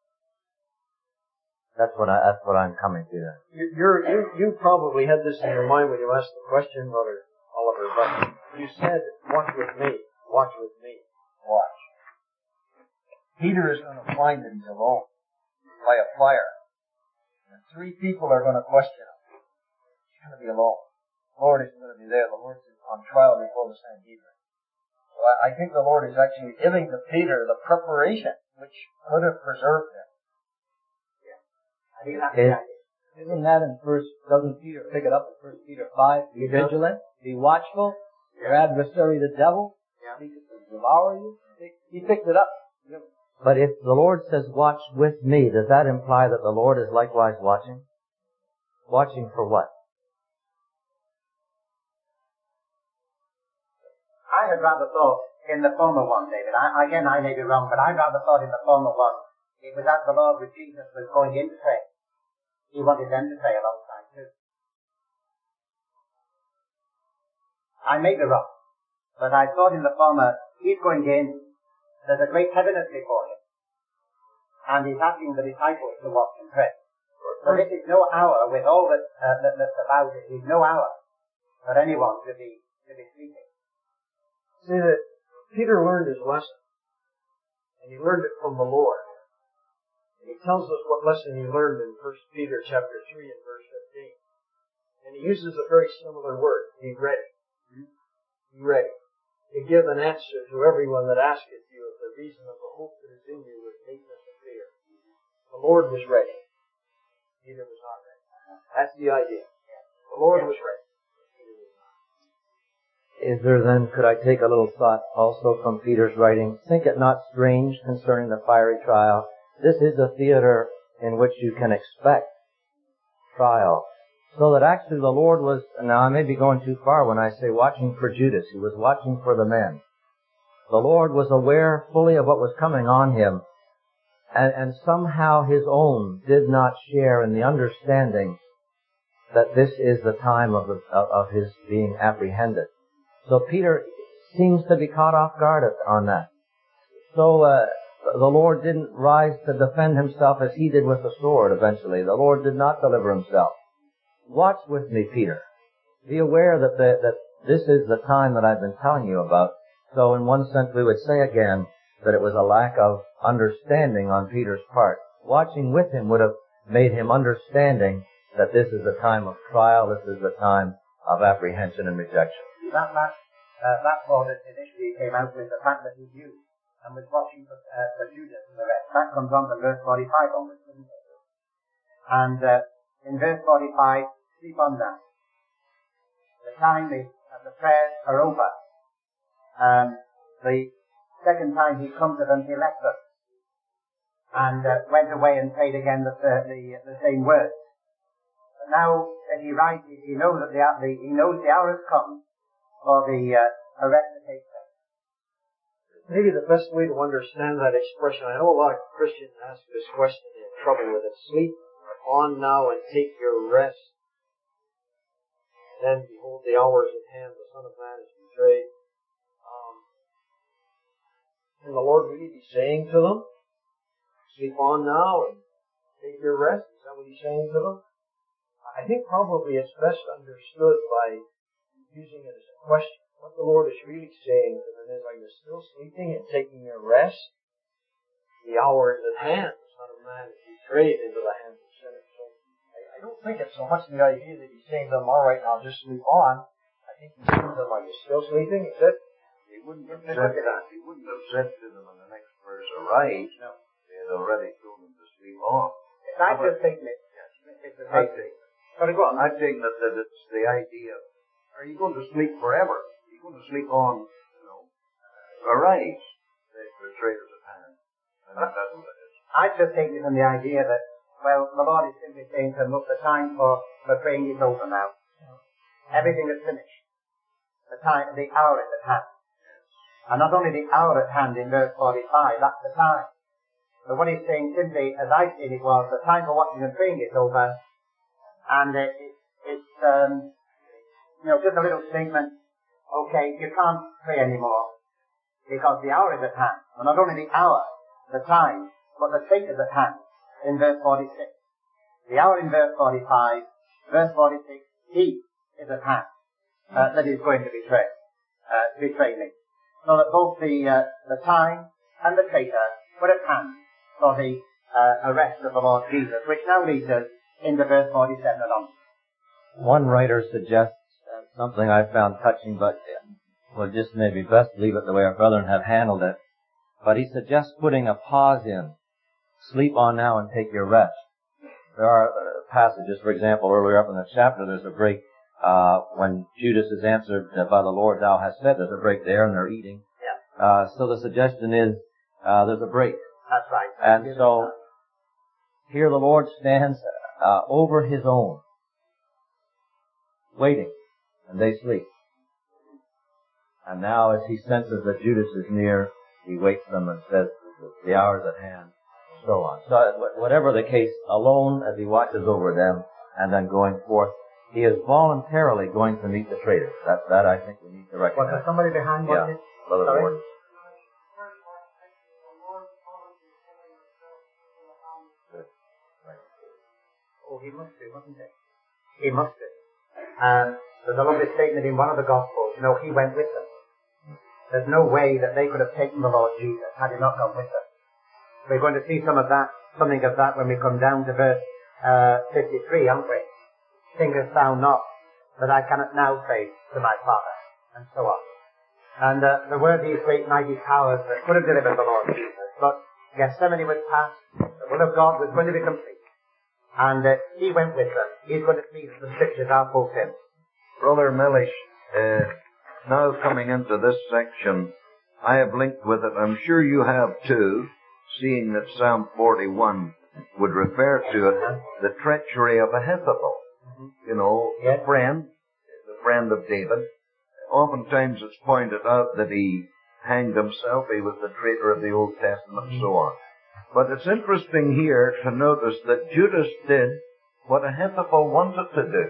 That's what I, that's what I'm coming to then. You, you're, you, you probably had this in your mind when you asked the question, Brother Oliver, but you said, watch with me, watch with me, watch. Peter is going to find that he's alone by a fire. And three people are going to question him. He's going to be alone. The Lord isn't going to be there. The Lord's on trial before the Sanhedrin. So I, I think the Lord is actually giving to Peter the preparation which could have preserved him. Yeah. I think that's It, the idea. Isn't that in first, doesn't Peter pick it up in First Peter five? Be vigilant, be watchful, your adversary the devil, Yeah. seeketh to devour you. He picked it up. But if the Lord says, watch with me, does that imply that the Lord is likewise watching? Watching for what? I had rather thought in the former one, David. I, again, I may be wrong, but I rather thought in the former one, it was as the Lord with Jesus was going in to pray. He wanted them to pray alongside too. I may be wrong, but I thought in the former, he's going in, there's a great heaviness before him. And he's asking the disciples to watch and pray. So this is no hour with all that, uh, that that's about it. It's no hour for anyone to be to be sleeping. See that Peter learned his lesson. And he learned it from the Lord. And he tells us what lesson he learned in First Peter chapter three and verse fifteen. And he uses a very similar word. Be ready. Be ready. To give an answer to everyone that asketh you of the reason of the hope that is in you with meekness and fear. The Lord was ready. Peter was not ready. That's the idea. The Lord was ready. Is there then, could I take a little thought also from Peter's writing? Think it not strange concerning the fiery trial. This is a theater in which you can expect trial. So that actually the Lord was, now I may be going too far when I say watching for Judas. He was watching for the men. The Lord was aware fully of what was coming on him. And, and somehow his own did not share in the understanding that this is the time of, the, of, of his being apprehended. So Peter seems to be caught off guard on that. So uh, the Lord didn't rise to defend himself as he did with the sword eventually. The Lord did not deliver himself. Watch with me, Peter. Be aware that the, that this is the time that I've been telling you about. So in one sense we would say again that it was a lack of understanding on Peter's part. Watching with him would have made him understanding that this is the time of trial, this is the time of apprehension and rejection. That last, uh, that thought that initially came out with the fact that he knew and was watching for, uh, for Judas and the rest. That comes on from verse forty-five onwards, doesn't it? And uh, in verse forty-five, sleep on that. The time the, uh, the prayers are over. Um, the second time he comes to them, he left them. and uh, went away and prayed again the, the, the same words. But now that he writes, he knows that the, the, he knows the hour has come for the uh, arrest to take place. Maybe the best way to understand that expression, I know a lot of Christians ask this question and have trouble with it. Sleep on now and take your rest. Then behold the hour is at hand, the Son of Man is betrayed. Um, can the Lord really be saying to them, sleep on now and take your rest? Is that what he's saying to them? I think probably it's best understood by using it as a question. What the Lord is really saying to them is, are you still sleeping and taking your rest? The hour is at hand. The Son of Man is betrayed into the hands of sinners. So I, I don't think it's so much the idea that he's saying to them, all right, now just sleep on. I think he's saying to them, are you still sleeping? Is it? He wouldn't have said that. He wouldn't have said to them in the next verse, arise. No. He had already told them to sleep on. If I just think that, yes, it's a I think. Sorry, go on. I think that, that it's the idea, are you going to sleep forever? Are you going to sleep on, you know, arise? The, the traitors at hand. I think that's what it is. I just take it from the idea that, well, the Lord is simply saying to them, look, the time for, for praying is over now. Everything is finished. The time, the hour is at hand. And not only the hour at hand in verse forty-five, that's the time. But what he's saying simply, as I seen it, was the time for watching and praying is over. And it, it, it's, um, you know, just a little statement. Okay, you can't pray anymore because the hour is at hand. And not only the hour, the time, but the fate is at hand in verse forty-six. The hour in verse forty-five, verse forty-six, he is at hand. Uh, that is going to betray, uh, betray me. So that both the, uh, the time and the traitor were at hand for the, uh, arrest of the Lord Jesus, which now leads us into verse forty-seven and on. One writer suggests uh, something I found touching, but uh, well, just maybe best leave it the way our brethren have handled it. But he suggests putting a pause in. Sleep on now and take your rest. There are uh, passages, for example, earlier up in the chapter, there's a break uh, when Judas is answered by the Lord, thou hast said. There's a break there, and they're eating. Yeah. Uh, so the suggestion is uh, there's a break. That's right. And so here the Lord stands uh, over his own, waiting, and they sleep. And now as he senses that Judas is near, he wakes them and says, the hour is at hand, so on. So whatever the case, alone as he watches over them, and then going forth, he is voluntarily going to meet the traitor. That, that I think we need to recognize. Was there somebody behind yeah. one? Brother Sorry? Ward. Oh, he must be, wasn't he? He must be. And there's a lovely statement in one of the Gospels, you know, he went with them. There's no way that they could have taken the Lord Jesus had he not gone with them. We're going to see some of that, something of that when we come down to verse uh, fifty-three, aren't we? Thinkest thou not that I cannot now pray to my Father? And so on. And uh, there were these great mighty powers that could have delivered the Lord Jesus, but Gethsemane was past, the will of God was going to be complete. And uh, he went with them. He's going to see that the scriptures are fulfilled. Brother Mellish, uh, now coming into this section, I have linked with it, I'm sure you have too, seeing that Psalm forty-one would refer to it, the treachery of Ahithophel. Mm-hmm. You know, yes. the friend, the friend of David. Oftentimes it's pointed out that he hanged himself, he was the traitor of the Old Testament, and so on. But it's interesting here to notice that Judas did what Ahithophel wanted to do.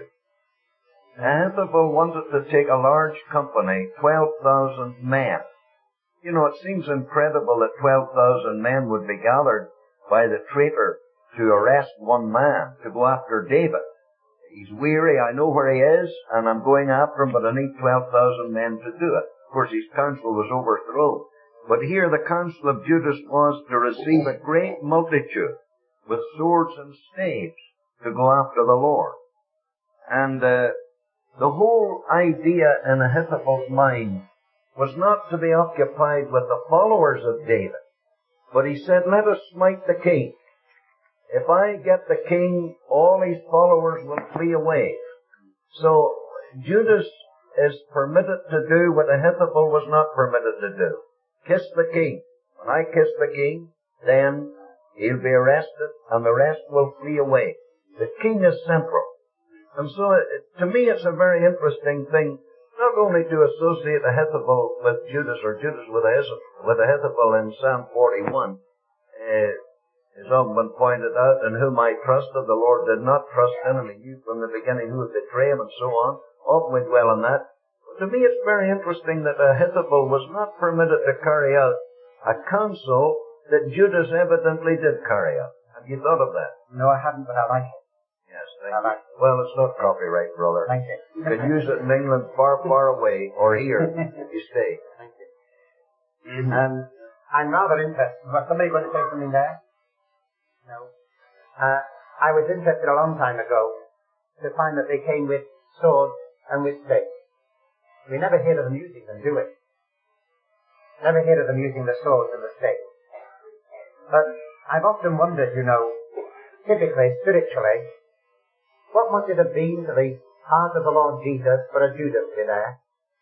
Ahithophel wanted to take a large company, twelve thousand men. You know, it seems incredible that twelve thousand men would be gathered by the traitor to arrest one man, to go after David. He's weary, I know where he is, and I'm going after him, but I need twelve thousand men to do it. Of course, his counsel was overthrown. But here the counsel of Judas was to receive a great multitude with swords and staves to go after the Lord. And uh, the whole idea in Ahithophel's mind was not to be occupied with the followers of David, but he said, let us smite the king. If I get the king, all his followers will flee away. So Judas is permitted to do what Ahithophel was not permitted to do. Kiss the king. When I kiss the king, then He'll be arrested, and the rest will flee away. The king is central. And so, it, to me, it's a very interesting thing, not only to associate Ahithophel with Judas, or Judas with Ahithophel, with Ahithophel in Psalm forty-one, uh, as often been pointed out, in whom I trusted, the Lord did not trust in him. He knew from the beginning who would betray him, and so on. Often we dwell on that. But to me, it's very interesting that Ahithophel was not permitted to carry out a counsel that Judas evidently did carry out. Have you thought of that? No, I haven't, but I like it. Yes, thank you. Well, it's not copyright, brother. Thank you. You can use it in England far, far away, or here, if you stay. Thank you. Mm-hmm. Um, I'm rather interested. Was somebody going to say something there? No. Uh, I was interested a long time ago to find that they came with swords and with stakes. We never hear of them using them, do we? Never hear of them using the swords and the stakes. But I've often wondered, you know, typically, spiritually, what must it have been to the heart of the Lord Jesus for a Judas to be there?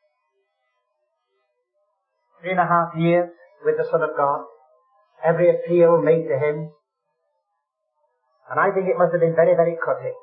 Three and a half years with the Son of God, every appeal made to him, and I think it must have been very, very cutting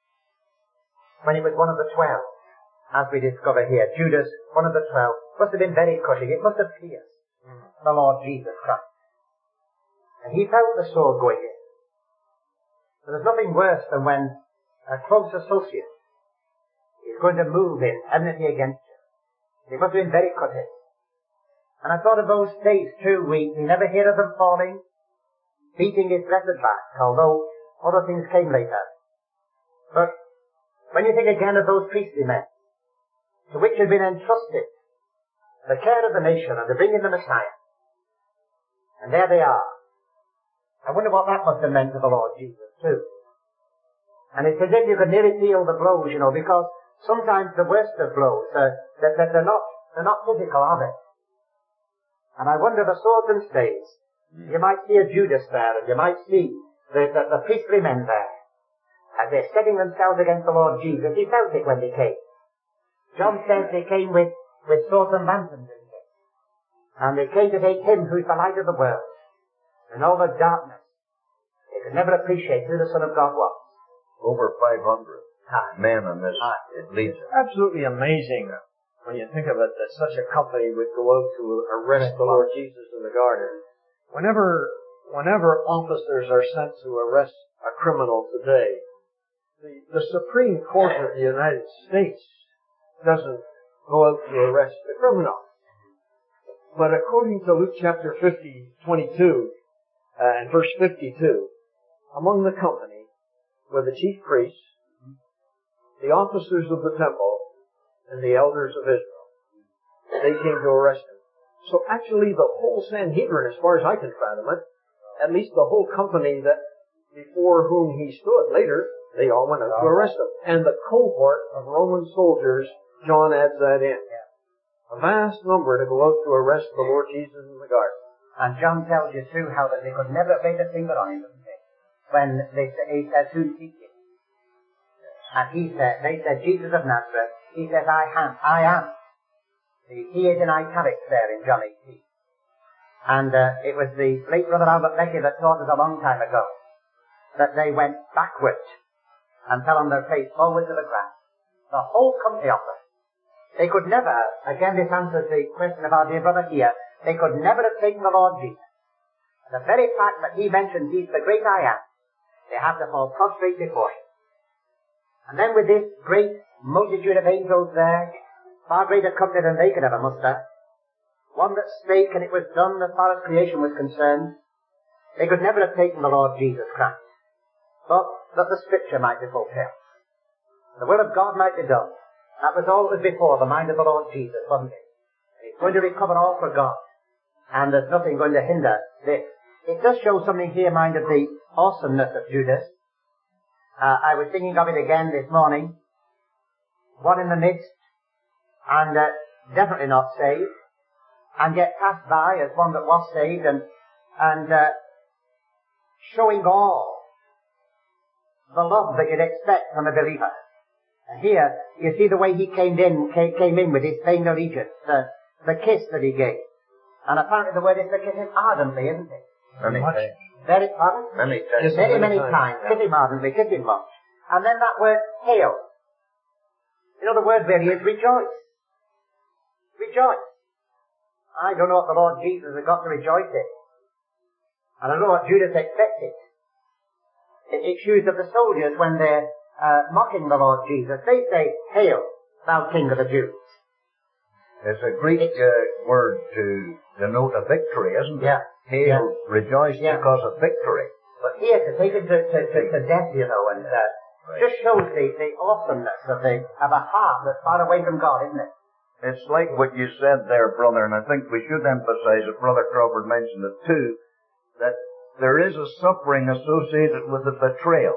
when he was one of the twelve, as we discover here. Judas, one of the twelve, must have been very cutting. It must have pierced the Lord Jesus Christ. And he felt the sword going in. But there's nothing worse than when a close associate is going to move in enmity against you. It must have been very cutting. And I thought of those days too. We, we never hear of them falling, beating his blessed back, although other things came later. But when you think again of those priestly men, to which had been entrusted the care of the nation and the bringing the Messiah, and there they are. I wonder what that must have meant to the Lord Jesus too. And it's as if you could nearly feel the blows, you know, because sometimes the worst of blows, uh, that, that they're not, they're not physical, are they? And I wonder the swords and staves. Mm. You might see a Judas there, and you might see the, the, the priestly men there, as they're setting themselves against the Lord Jesus. He felt it when they came. John says they came with, with swords and lanterns in them. And they came to take him who's the light of the world. In all the darkness, they could never appreciate who the Son of God was. Over five hundred Aye. men in this, Aye. it leads. Absolutely amazing when you think of it that such a company would go out to arrest the Lord Jesus in the garden. Whenever, whenever officers are sent to arrest a criminal today, the, the Supreme Court of the United States doesn't go out to arrest the criminal. But according to Luke chapter fifty, twenty-two, uh, and verse fifty-two, among the company were the chief priests, the officers of the temple, and the elders of Israel. They came to arrest him. So actually the whole Sanhedrin, as far as I can fathom it, at least the whole company that before whom he stood later, they all went out to arrest him. And the cohort of Roman soldiers, John adds that in. A vast number to go out to arrest the Lord Jesus in the garden. And John tells you too how that they could never lay a finger on him, doesn't he? When they say, he says, who seek you? And he said, they said, Jesus of Nazareth. He says, I am, I am. The, he is in italics there in John eighteen. And uh, it was the late Brother Albert Lecky that taught us a long time ago that they went backward and fell on their face forward to the ground. The whole company of them. They could never, again this answers the question of our dear brother here, they could never have taken the Lord Jesus. The very fact that he mentions he's the great I am, they have to fall prostrate before him. And then with this great multitude of angels there, far greater company than they could ever muster, one that spake and it was done as far as creation was concerned, they could never have taken the Lord Jesus Christ. But that the Scripture might be fulfilled. The will of God might be done. That was all that was before the mind of the Lord Jesus, wasn't it? And he's going to recover all for God. And there's nothing going to hinder this. It does show something here, mind, of the awesomeness of Judas. Uh, I was thinking of it again this morning. One in the midst, and uh, definitely not saved, and yet passed by as one that was saved, and and uh, showing all the love that you'd expect from a believer. And here, you see the way he came in, came, came in with his feigned allegiance, the, the kiss that he gave. And apparently the word is to kiss him ardently, isn't it? Very much. Very, pardon? Many times. Many, many times, times. yeah. Kitty ardently, kitty much. And then that word hail. You know, the word really is rejoice. Rejoice. I don't know what the Lord Jesus has got to rejoice in. And I don't know what Judas expected. It, it's used of the soldiers when they're uh, mocking the Lord Jesus. They say, hail, thou King of the Jews. It's a Greek uh, word to denote a victory, isn't it? Yeah. Hail, Yeah. rejoice Yeah. because of victory. But here, to take it to, to, to, to death, you know, and uh, Right. just shows the, the awesomeness of, the, of a heart that's far away from God, isn't it? It's like what you said there, brother, and I think we should emphasize it. Brother Crawford mentioned it too, that there is a suffering associated with the betrayal.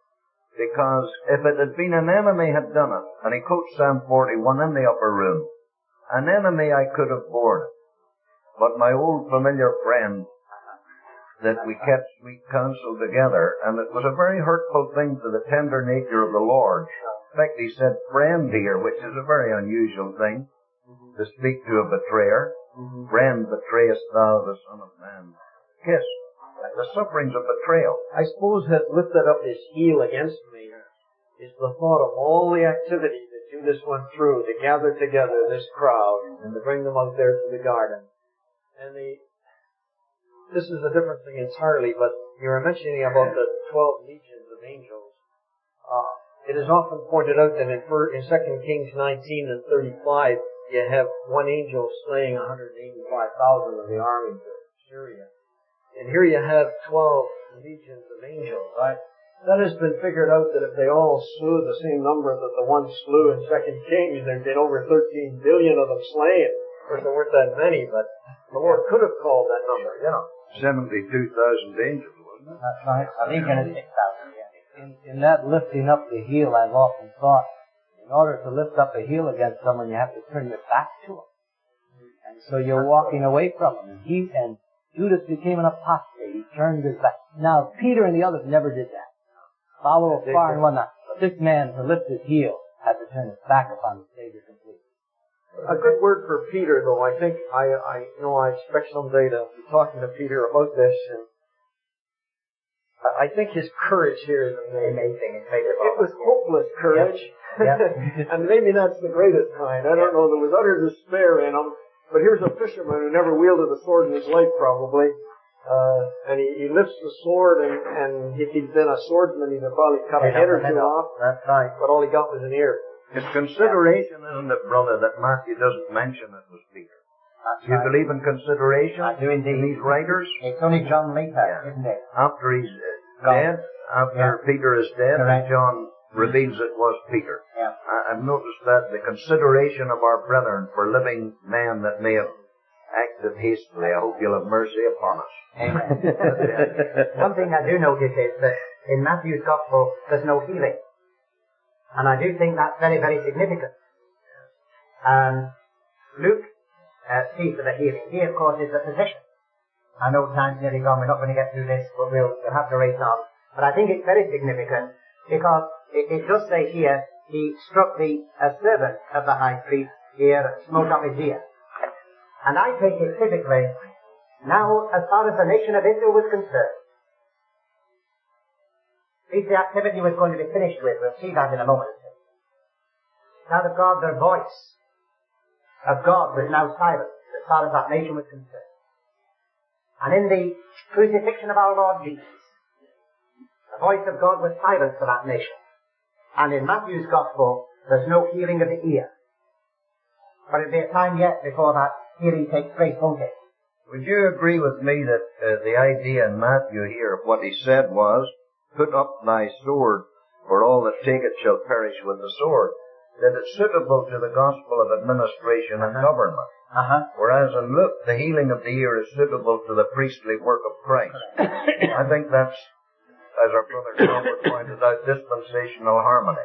Because if it had been an enemy had done it, and he quotes Psalm forty-one in the upper room, an enemy I could have borne it. But my old familiar friend, that we kept sweet counsel together, and it was a very hurtful thing to the tender nature of the Lord. In fact, he said, friend here, which is a very unusual thing to speak to a betrayer. Friend, betrayest thou the Son of Man? Kiss. The sufferings of betrayal. I suppose that lifted up his heel against me is the thought of all the activity that Judas went through to gather together this crowd and to bring them out there to the garden. And the This is a different thing entirely, but you were mentioning about the twelve legions of angels. Uh, it is often pointed out that in, in Second Kings nineteen and thirty-five, you have one angel slaying one hundred eighty-five thousand of the armies of Syria. And here you have twelve legions of angels. Right? That has been figured out that if they all slew the same number that the one slew in Second Kings, there'd been over thirteen billion of them slain. Of course, there weren't that many, but the Lord could have called that number, you know. seventy-two thousand angels, wasn't it? That's right. A legion is six thousand, yeah. In, in that lifting up the heel, I've often thought, in order to lift up a heel against someone, you have to turn your back to him. And so you're walking away from him. And he, and Judas became an apostate. He turned his back. Now, Peter and the others never did that. Follow afar and whatnot. But this man, to lift his heel, had to turn his back upon the Savior completely. A good word for Peter, though. I think I, I know I expect someday to be talking to Peter about this, and I think his courage here is amazing. It was hopeless courage, Yep. and maybe that's the greatest kind. I don't know. There was utter despair in him. But here's a fisherman who never wielded a sword in his life, probably, uh, and he, he lifts the sword, and, and if he'd been a swordsman, he'd have probably cut a head or two off. That's right. But all he got was an ear. It's consideration, isn't it, brother, that Matthew doesn't mention it was Peter. That's Do you right. believe in consideration I do indeed. in these writers? It's only John later, Yeah. isn't it? After he's uh, Gone. dead, after Peter is dead, Correct. John reveals it was Peter. Yeah. I, I've noticed that the consideration of our brethren for living men that may have acted hastily, I hope you'll have mercy upon us. Amen. One thing I do notice is that in Matthew's Gospel, there's no healing. And I do think that's very, very significant. Um, Luke uh, sees to the healing. He, of course, is the physician. I know time's nearly gone. We're not going to get through this, but we'll, we'll have to race on. But I think it's very significant because it, it does say here, he struck the uh, servant of the high priest's ear and smote off his ear. And I take it physically, now as far as the nation of Israel was concerned, if the activity was going to be finished with, we'll see that in a moment. Now of God, their voice of God was now silent as far as that nation was concerned. And in the crucifixion of our Lord Jesus, the voice of God was silent for that nation. And in Matthew's Gospel, there's no healing of the ear. But it'll be a time yet before that healing takes place, won't it? Would you agree with me that uh, the idea in Matthew here of what he said was, put up thy sword, for all that take it shall perish with the sword, that it's suitable to the gospel of administration and government. Uh-huh. Whereas in Luke, the healing of the ear is suitable to the priestly work of Christ. I think that's, as our brother Crawford pointed out, dispensational harmony.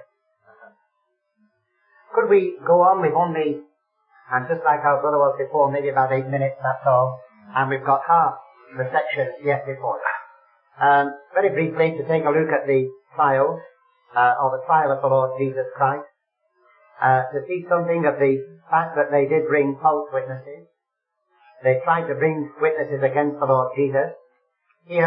Could we go on? We've only, and just like our brother was before, maybe about eight minutes, that's all. And we've got half the section yet before us. Um, very briefly, to take a look at the trial, uh, or the trial of the Lord Jesus Christ, uh, to see something of the fact that they did bring false witnesses. They tried to bring witnesses against the Lord Jesus. Here,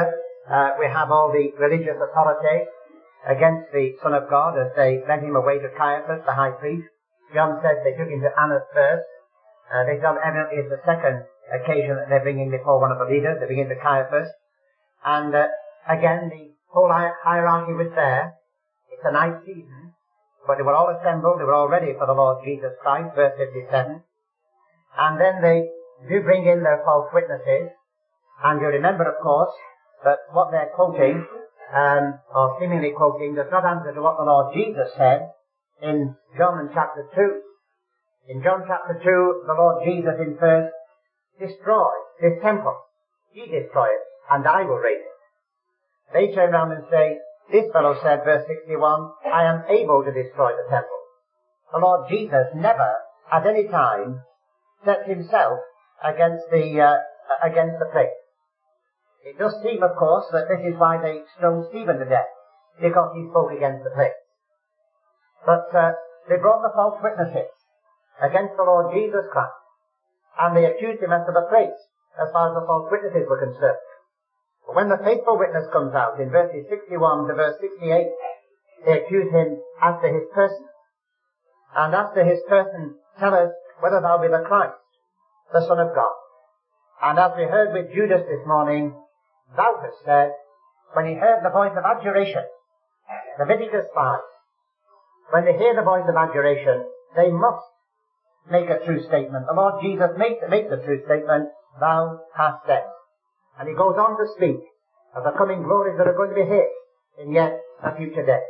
uh, we have all the religious authority against the Son of God as they led him away to Caiaphas, the high priest. John says they took him to Annas first. Uh, this evidently is the second occasion that they bring him before one of the leaders. They bring him to Caiaphas. And uh, again, the whole hi- hierarchy was there. It's a night season. But they were all assembled. They were all ready for the Lord Jesus Christ, verse fifty-seven. And then they do bring in their false witnesses. And you remember, of course, that what they're quoting, um, or seemingly quoting, does not answer to what the Lord Jesus said in John chapter two. In John chapter two, the Lord Jesus infers, destroy this temple. Ye destroy it, and I will raise it. They turn around and say, this fellow said, verse sixty-one, I am able to destroy the temple. The Lord Jesus never, at any time, set himself against the, uh, against the place. It does seem, of course, that this is why they stoned Stephen to death, because he spoke against the place. But uh, they brought the false witnesses against the Lord Jesus Christ, and they accused him as to the place, as far as the false witnesses were concerned. But when the faithful witness comes out, in verses sixty-one to verse sixty-eight, they accuse him as to his person. And as to his person, tell us whether thou be the Christ, the Son of God. And as we heard with Judas this morning, thou hast said, when he heard the voice of adjuration, the Leviticus five, when they hear the voice of adjuration, they must make a true statement. The Lord Jesus makes, makes a true statement, thou hast said. And he goes on to speak of the coming glories that are going to be his in yet a future day.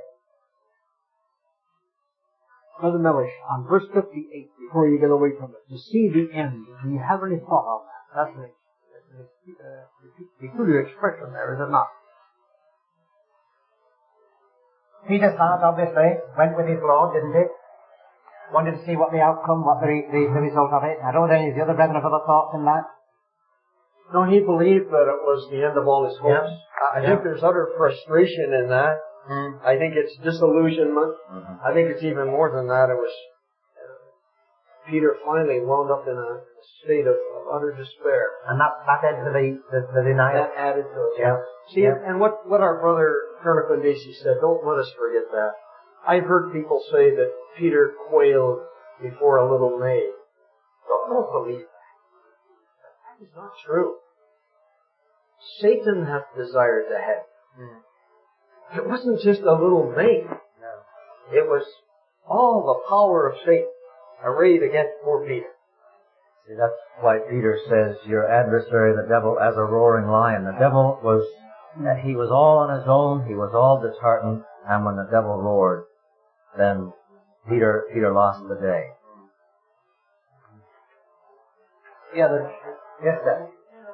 Brother Millish, on verse fifty-eight, before you get away from it, to see the end, do you have any thought on that? That's an uh, peculiar expression there, is it not? Peter's heart, obviously, went with his Lord, didn't it? Wanted to see what the outcome, what the, re- the, the result of it. I don't know any of the other brethren have other thoughts in that. No, he believed that it was the end of all his hopes. Yeah. I Yeah. think there's utter frustration in that. Mm. I think it's disillusionment. Mm-hmm. I think it's even more than that. It was uh, Peter finally wound up in a state of, of utter despair. And that, that added to the, the, the denial. That added to it. Yeah. See, Yeah. and what, what our brother Colonel Condesi said, don't let us forget that. I've heard people say that Peter quailed before a little maid. Don't, don't believe that. That is not true. Satan hath desired the head. Mm. It wasn't just a little maid. No. It was all the power of Satan arrayed against poor Peter. See, that's why Peter says, your adversary, the devil, as a roaring lion. The devil was, he was all on his own, he was all disheartened, and when the devil roared, then Peter, Peter lost the day. Yeah, the, yes, sir.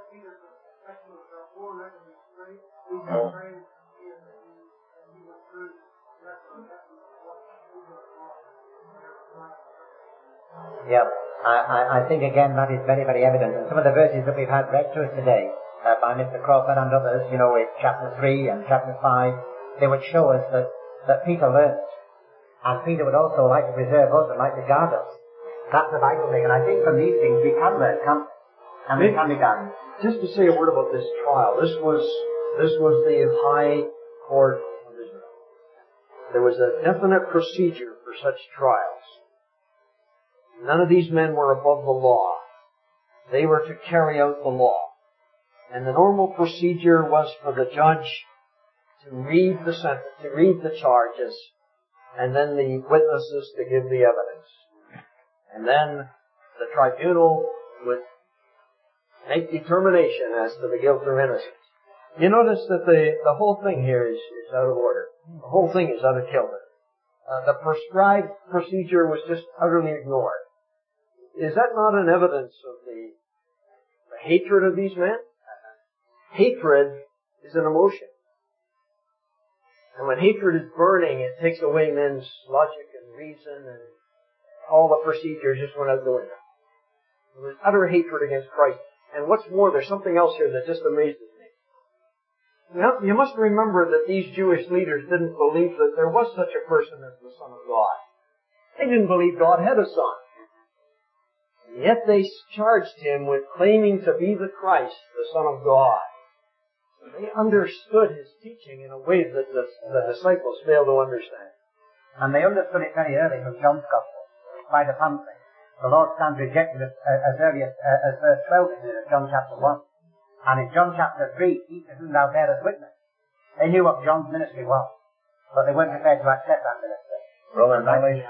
Yeah, I, I, I think again that is very, very evident. And some of the verses that we've had read to us today uh, by Mister Crawford and others, you know, in chapter three and chapter five, they would show us that, that Peter learned. And Peter would also like to preserve us and like to guard us. That's the vital thing. And I think from these things we can learn, can't we? And we can be guarded. Just to say a word about this trial, this was this was the high court of Israel. There was a definite procedure for such trials. None of these men were above the law. They were to carry out the law. And the normal procedure was for the judge to read the sentence, to read the charges, and then the witnesses to give the evidence. And then the tribunal would make determination as to the guilt or innocence. You notice that the, the whole thing here is, is out of order. The whole thing is out of kilter. Uh, the prescribed procedure was just utterly ignored. Is that not an evidence of the, the hatred of these men? Hatred is an emotion. And when hatred is burning, it takes away men's logic and reason, and all the procedures just went out the window. There was utter hatred against Christ. And what's more, there's something else here that just amazes me. Now, you must remember that these Jewish leaders didn't believe that there was such a person as the Son of God. They didn't believe God had a son. And yet they charged him with claiming to be the Christ, the Son of God. They understood his teaching in a way that the, the disciples failed to understand. And they understood it very early from John's Gospel, by the pamphlet. The Lord stands rejected as, as early as, uh, as verse twelve in John chapter one. And in John chapter three, each of whom thou bearest witness. They knew what John's ministry was, but they weren't prepared to accept that ministry. Brother Nelly,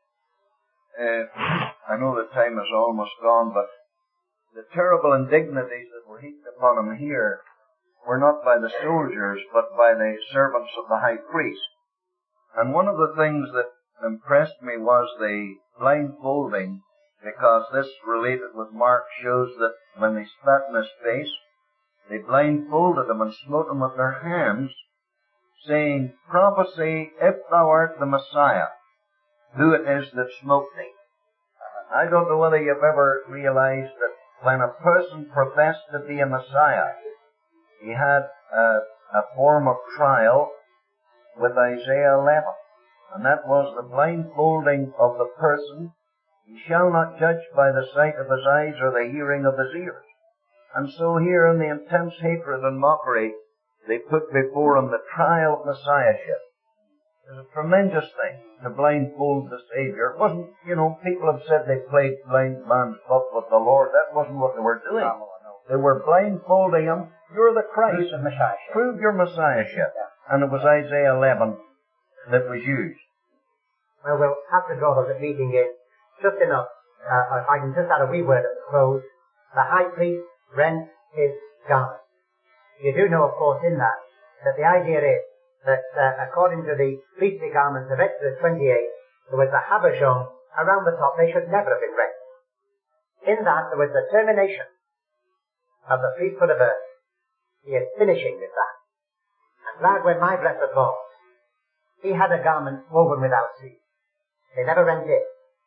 uh, I know the time is almost gone, but the terrible indignities that were heaped upon him here were not by the soldiers, but by the servants of the high priest. And one of the things that impressed me was the blindfolding, because this related with Mark shows that when they spat in his face, they blindfolded him and smote him with their hands, saying, Prophesy, if thou art the Messiah, who it is that smote thee. I don't know whether you've ever realized that when a person professed to be a Messiah, he had a, a form of trial with Isaiah eleven. And that was the blindfolding of the person. He shall not judge by the sight of his eyes or the hearing of his ears. And so here in the intense hatred and mockery, they put before him the trial of Messiahship. It's a tremendous thing to blindfold the Savior. It wasn't, you know, people have said they played blind man's buff with the Lord. That wasn't what they were doing. No, no. They were blindfolding him. You're the Christ. Prove Messiahship. Prove your Messiahship. Yeah. And it was Isaiah eleven that was used. Well, we'll have to draw the meeting in just enough. Uh, I can just add a wee word at the close. The high priest rent his garment. You do know, of course, in that, that the idea is that uh, according to the priestly garments of Exodus twenty-eight, there was a habergeon around the top. They should never have been rent. In that, there was the termination of the priesthood of earth. He is finishing with that. I'm glad when my blessed Lord, he had a garment woven without seam. They never rent it.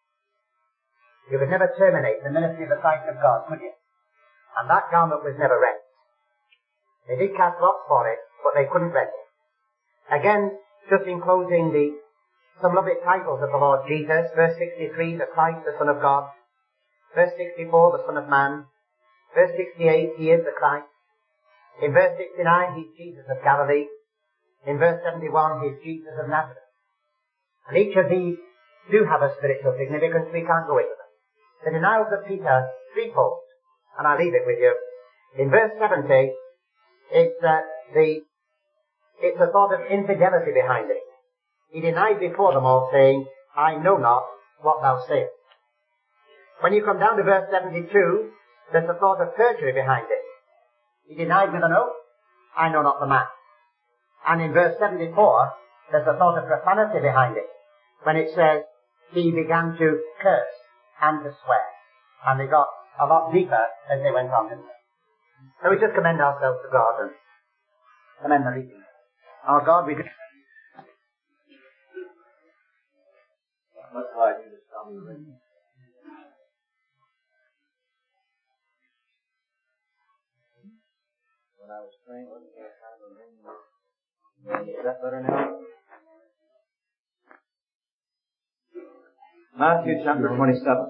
You could never terminate the ministry of the Christ of God, could you? And that garment was never rent. They did cast lots for it, but they couldn't rent it. Again, just in closing, the some lovely titles of the Lord Jesus. Verse sixty-three, the Christ, the Son of God. Verse sixty-four, the Son of Man. Verse sixty-eight, He is the Christ. In verse sixty-nine, He's Jesus of Galilee. In verse seventy-one, He's Jesus of Nazareth. And each of these do have a spiritual significance. We can't go into them. The denials of Peter, threefold. And I'll leave it with you. In verse seventy, it's uh, the it's a sort of infidelity behind it. He denied before them all, saying, I know not what thou sayest. When you come down to verse seventy-two, there's a sort of perjury behind it. He denied with an oath, I know not the man. And in verse seventy-four, there's a sort of profanity behind it, when it says, he began to curse and to swear. And they got a lot deeper as they went on, didn't they? So we just commend ourselves to God and commend the reading. Our God, we do. That's why I need to stop the reading. When I was praying, wasn't there kind of a ring? Is that better now? Matthew chapter twenty-seven.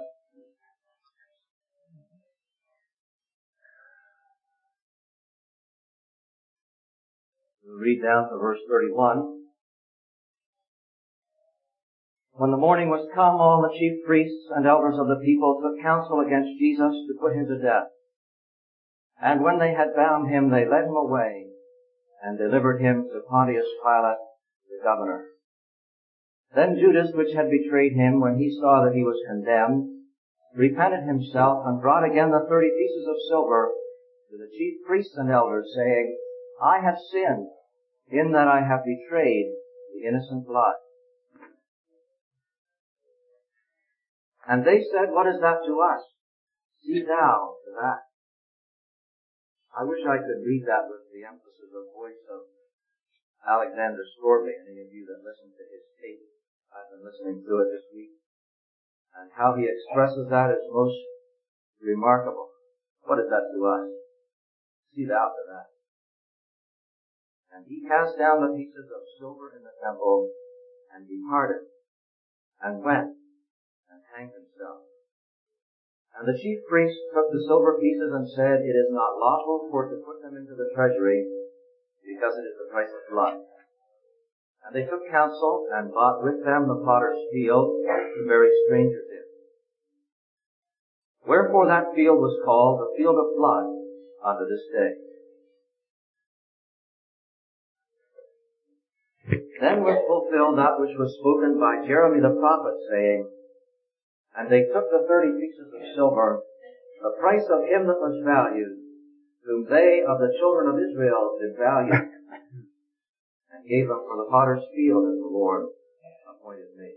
We'll read down to verse thirty-one. When the morning was come, all the chief priests and elders of the people took counsel against Jesus to put him to death. And when they had bound him, they led him away and delivered him to Pontius Pilate, the governor. Then Judas, which had betrayed him, when he saw that he was condemned, repented himself and brought again the thirty pieces of silver to the chief priests and elders, saying, I have sinned in that I have betrayed the innocent blood. And they said, What is that to us? See thou to that. I wish I could read that with the emphasis of voice of Alexander Scourley, any of you that listen to his tape. I've been listening to it this week. And how he expresses that is most remarkable. What is that to us? See thou to that. And he cast down the pieces of silver in the temple and departed and went and hanged himself. And the chief priests took the silver pieces and said, It is not lawful for to put them into the treasury, because it is the price of blood. And they took counsel and bought with them the potter's field to bury strangers in. Wherefore that field was called the field of blood unto this day. Then was fulfilled that which was spoken by Jeremy the prophet, saying, And they took the thirty pieces of silver, the price of him that was valued, whom they of the children of Israel did value, and gave them for the potter's field as the Lord appointed me.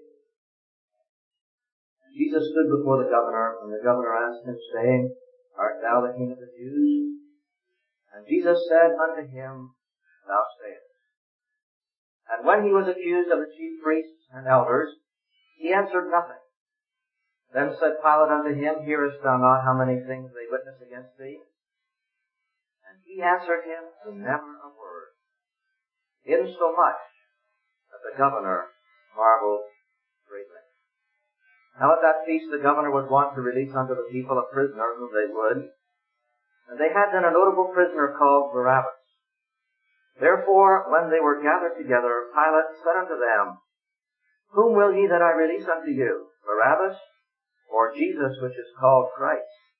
Jesus stood before the governor, and the governor asked him, saying, Art thou the King of the Jews? And Jesus said unto him, Thou sayest. And when he was accused of the chief priests and elders, he answered nothing. Then said Pilate unto him, Hearest thou not how many things they witness against thee? And he answered him never a word, insomuch that the governor marveled greatly. Now at that feast the governor was wont to release unto the people a prisoner whom they would. And they had then a notable prisoner called Barabbas. Therefore, when they were gathered together, Pilate said unto them, Whom will ye that I release unto you, Barabbas, or Jesus, which is called Christ?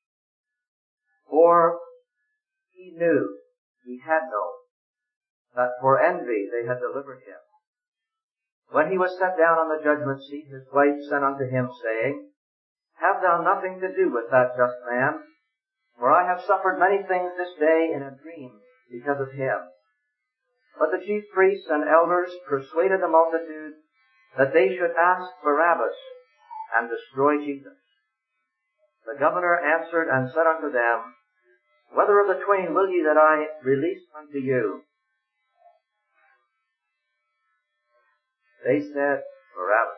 For he knew, he had known, that for envy they had delivered him. When he was set down on the judgment seat, his wife sent unto him, saying, Have thou nothing to do with that just man? For I have suffered many things this day in a dream because of him. But the chief priests and elders persuaded the multitude that they should ask Barabbas and destroy Jesus. The governor answered and said unto them, Whether of the twain will ye that I release unto you? They said, Barabbas.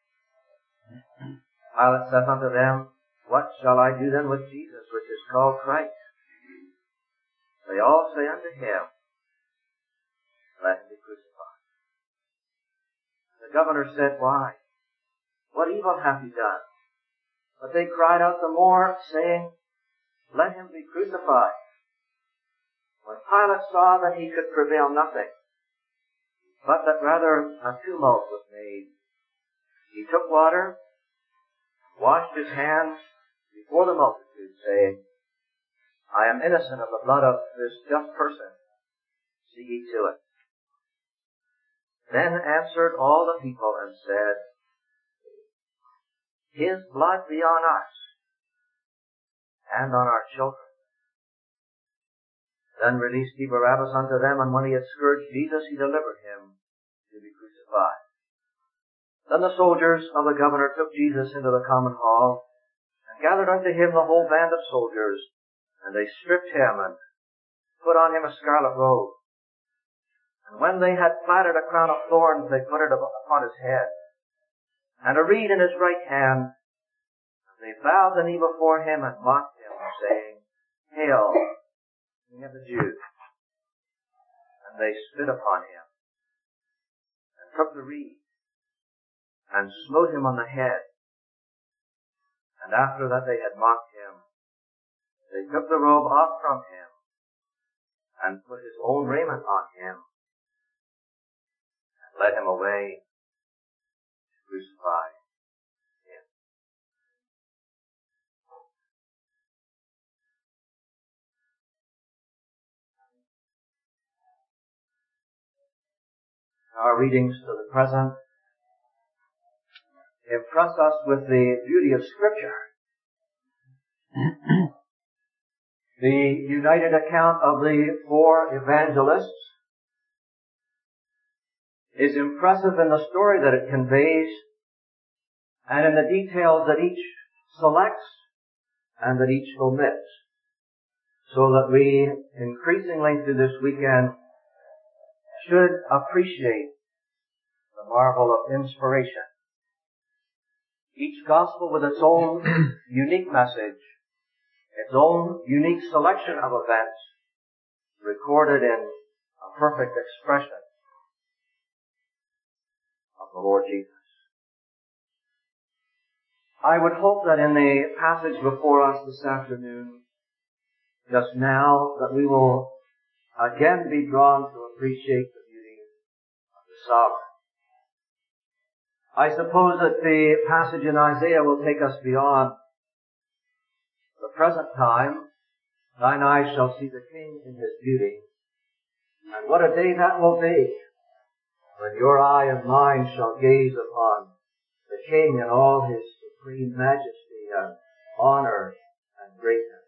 Pilate saith unto them, What shall I do then with Jesus, which is called Christ? They all say unto him, Let him be crucified. The governor said, Why? What evil hath he done? But they cried out the more, saying, Let him be crucified. When Pilate saw that he could prevail nothing, but that rather a tumult was made, he took water, washed his hands before the multitude, saying, I am innocent of the blood of this just person. See ye to it. Then answered all the people and said, His blood be on us and on our children. Then released he Barabbas unto them, and when he had scourged Jesus, he delivered him to be crucified. Then the soldiers of the governor took Jesus into the common hall, and gathered unto him the whole band of soldiers, and they stripped him, and put on him a scarlet robe. And when they had platted a crown of thorns, they put it upon his head, and a reed in his right hand. And they bowed the knee before him, and mocked him, saying, Hail, King of the Jews. And they spit upon him, and took the reed, and smote him on the head. And after that they had mocked him, they took the robe off from him, and put his own raiment on him, and led him away to crucify him. Our readings to the present impress us with the beauty of Scripture. The united account of the four evangelists is impressive in the story that it conveys and in the details that each selects and that each omits, so that we increasingly through this weekend should appreciate the marvel of inspiration. Each gospel with its own unique message, its own unique selection of events, recorded in a perfect expression of the Lord Jesus. I would hope that in the passage before us this afternoon, just now, that we will again be drawn to appreciate the beauty of the sovereign. I suppose that the passage in Isaiah will take us beyond the present time. Thine eyes shall see the King in his beauty. And what a day that will be, when your eye and mine shall gaze upon the King in all his supreme majesty and honor and greatness.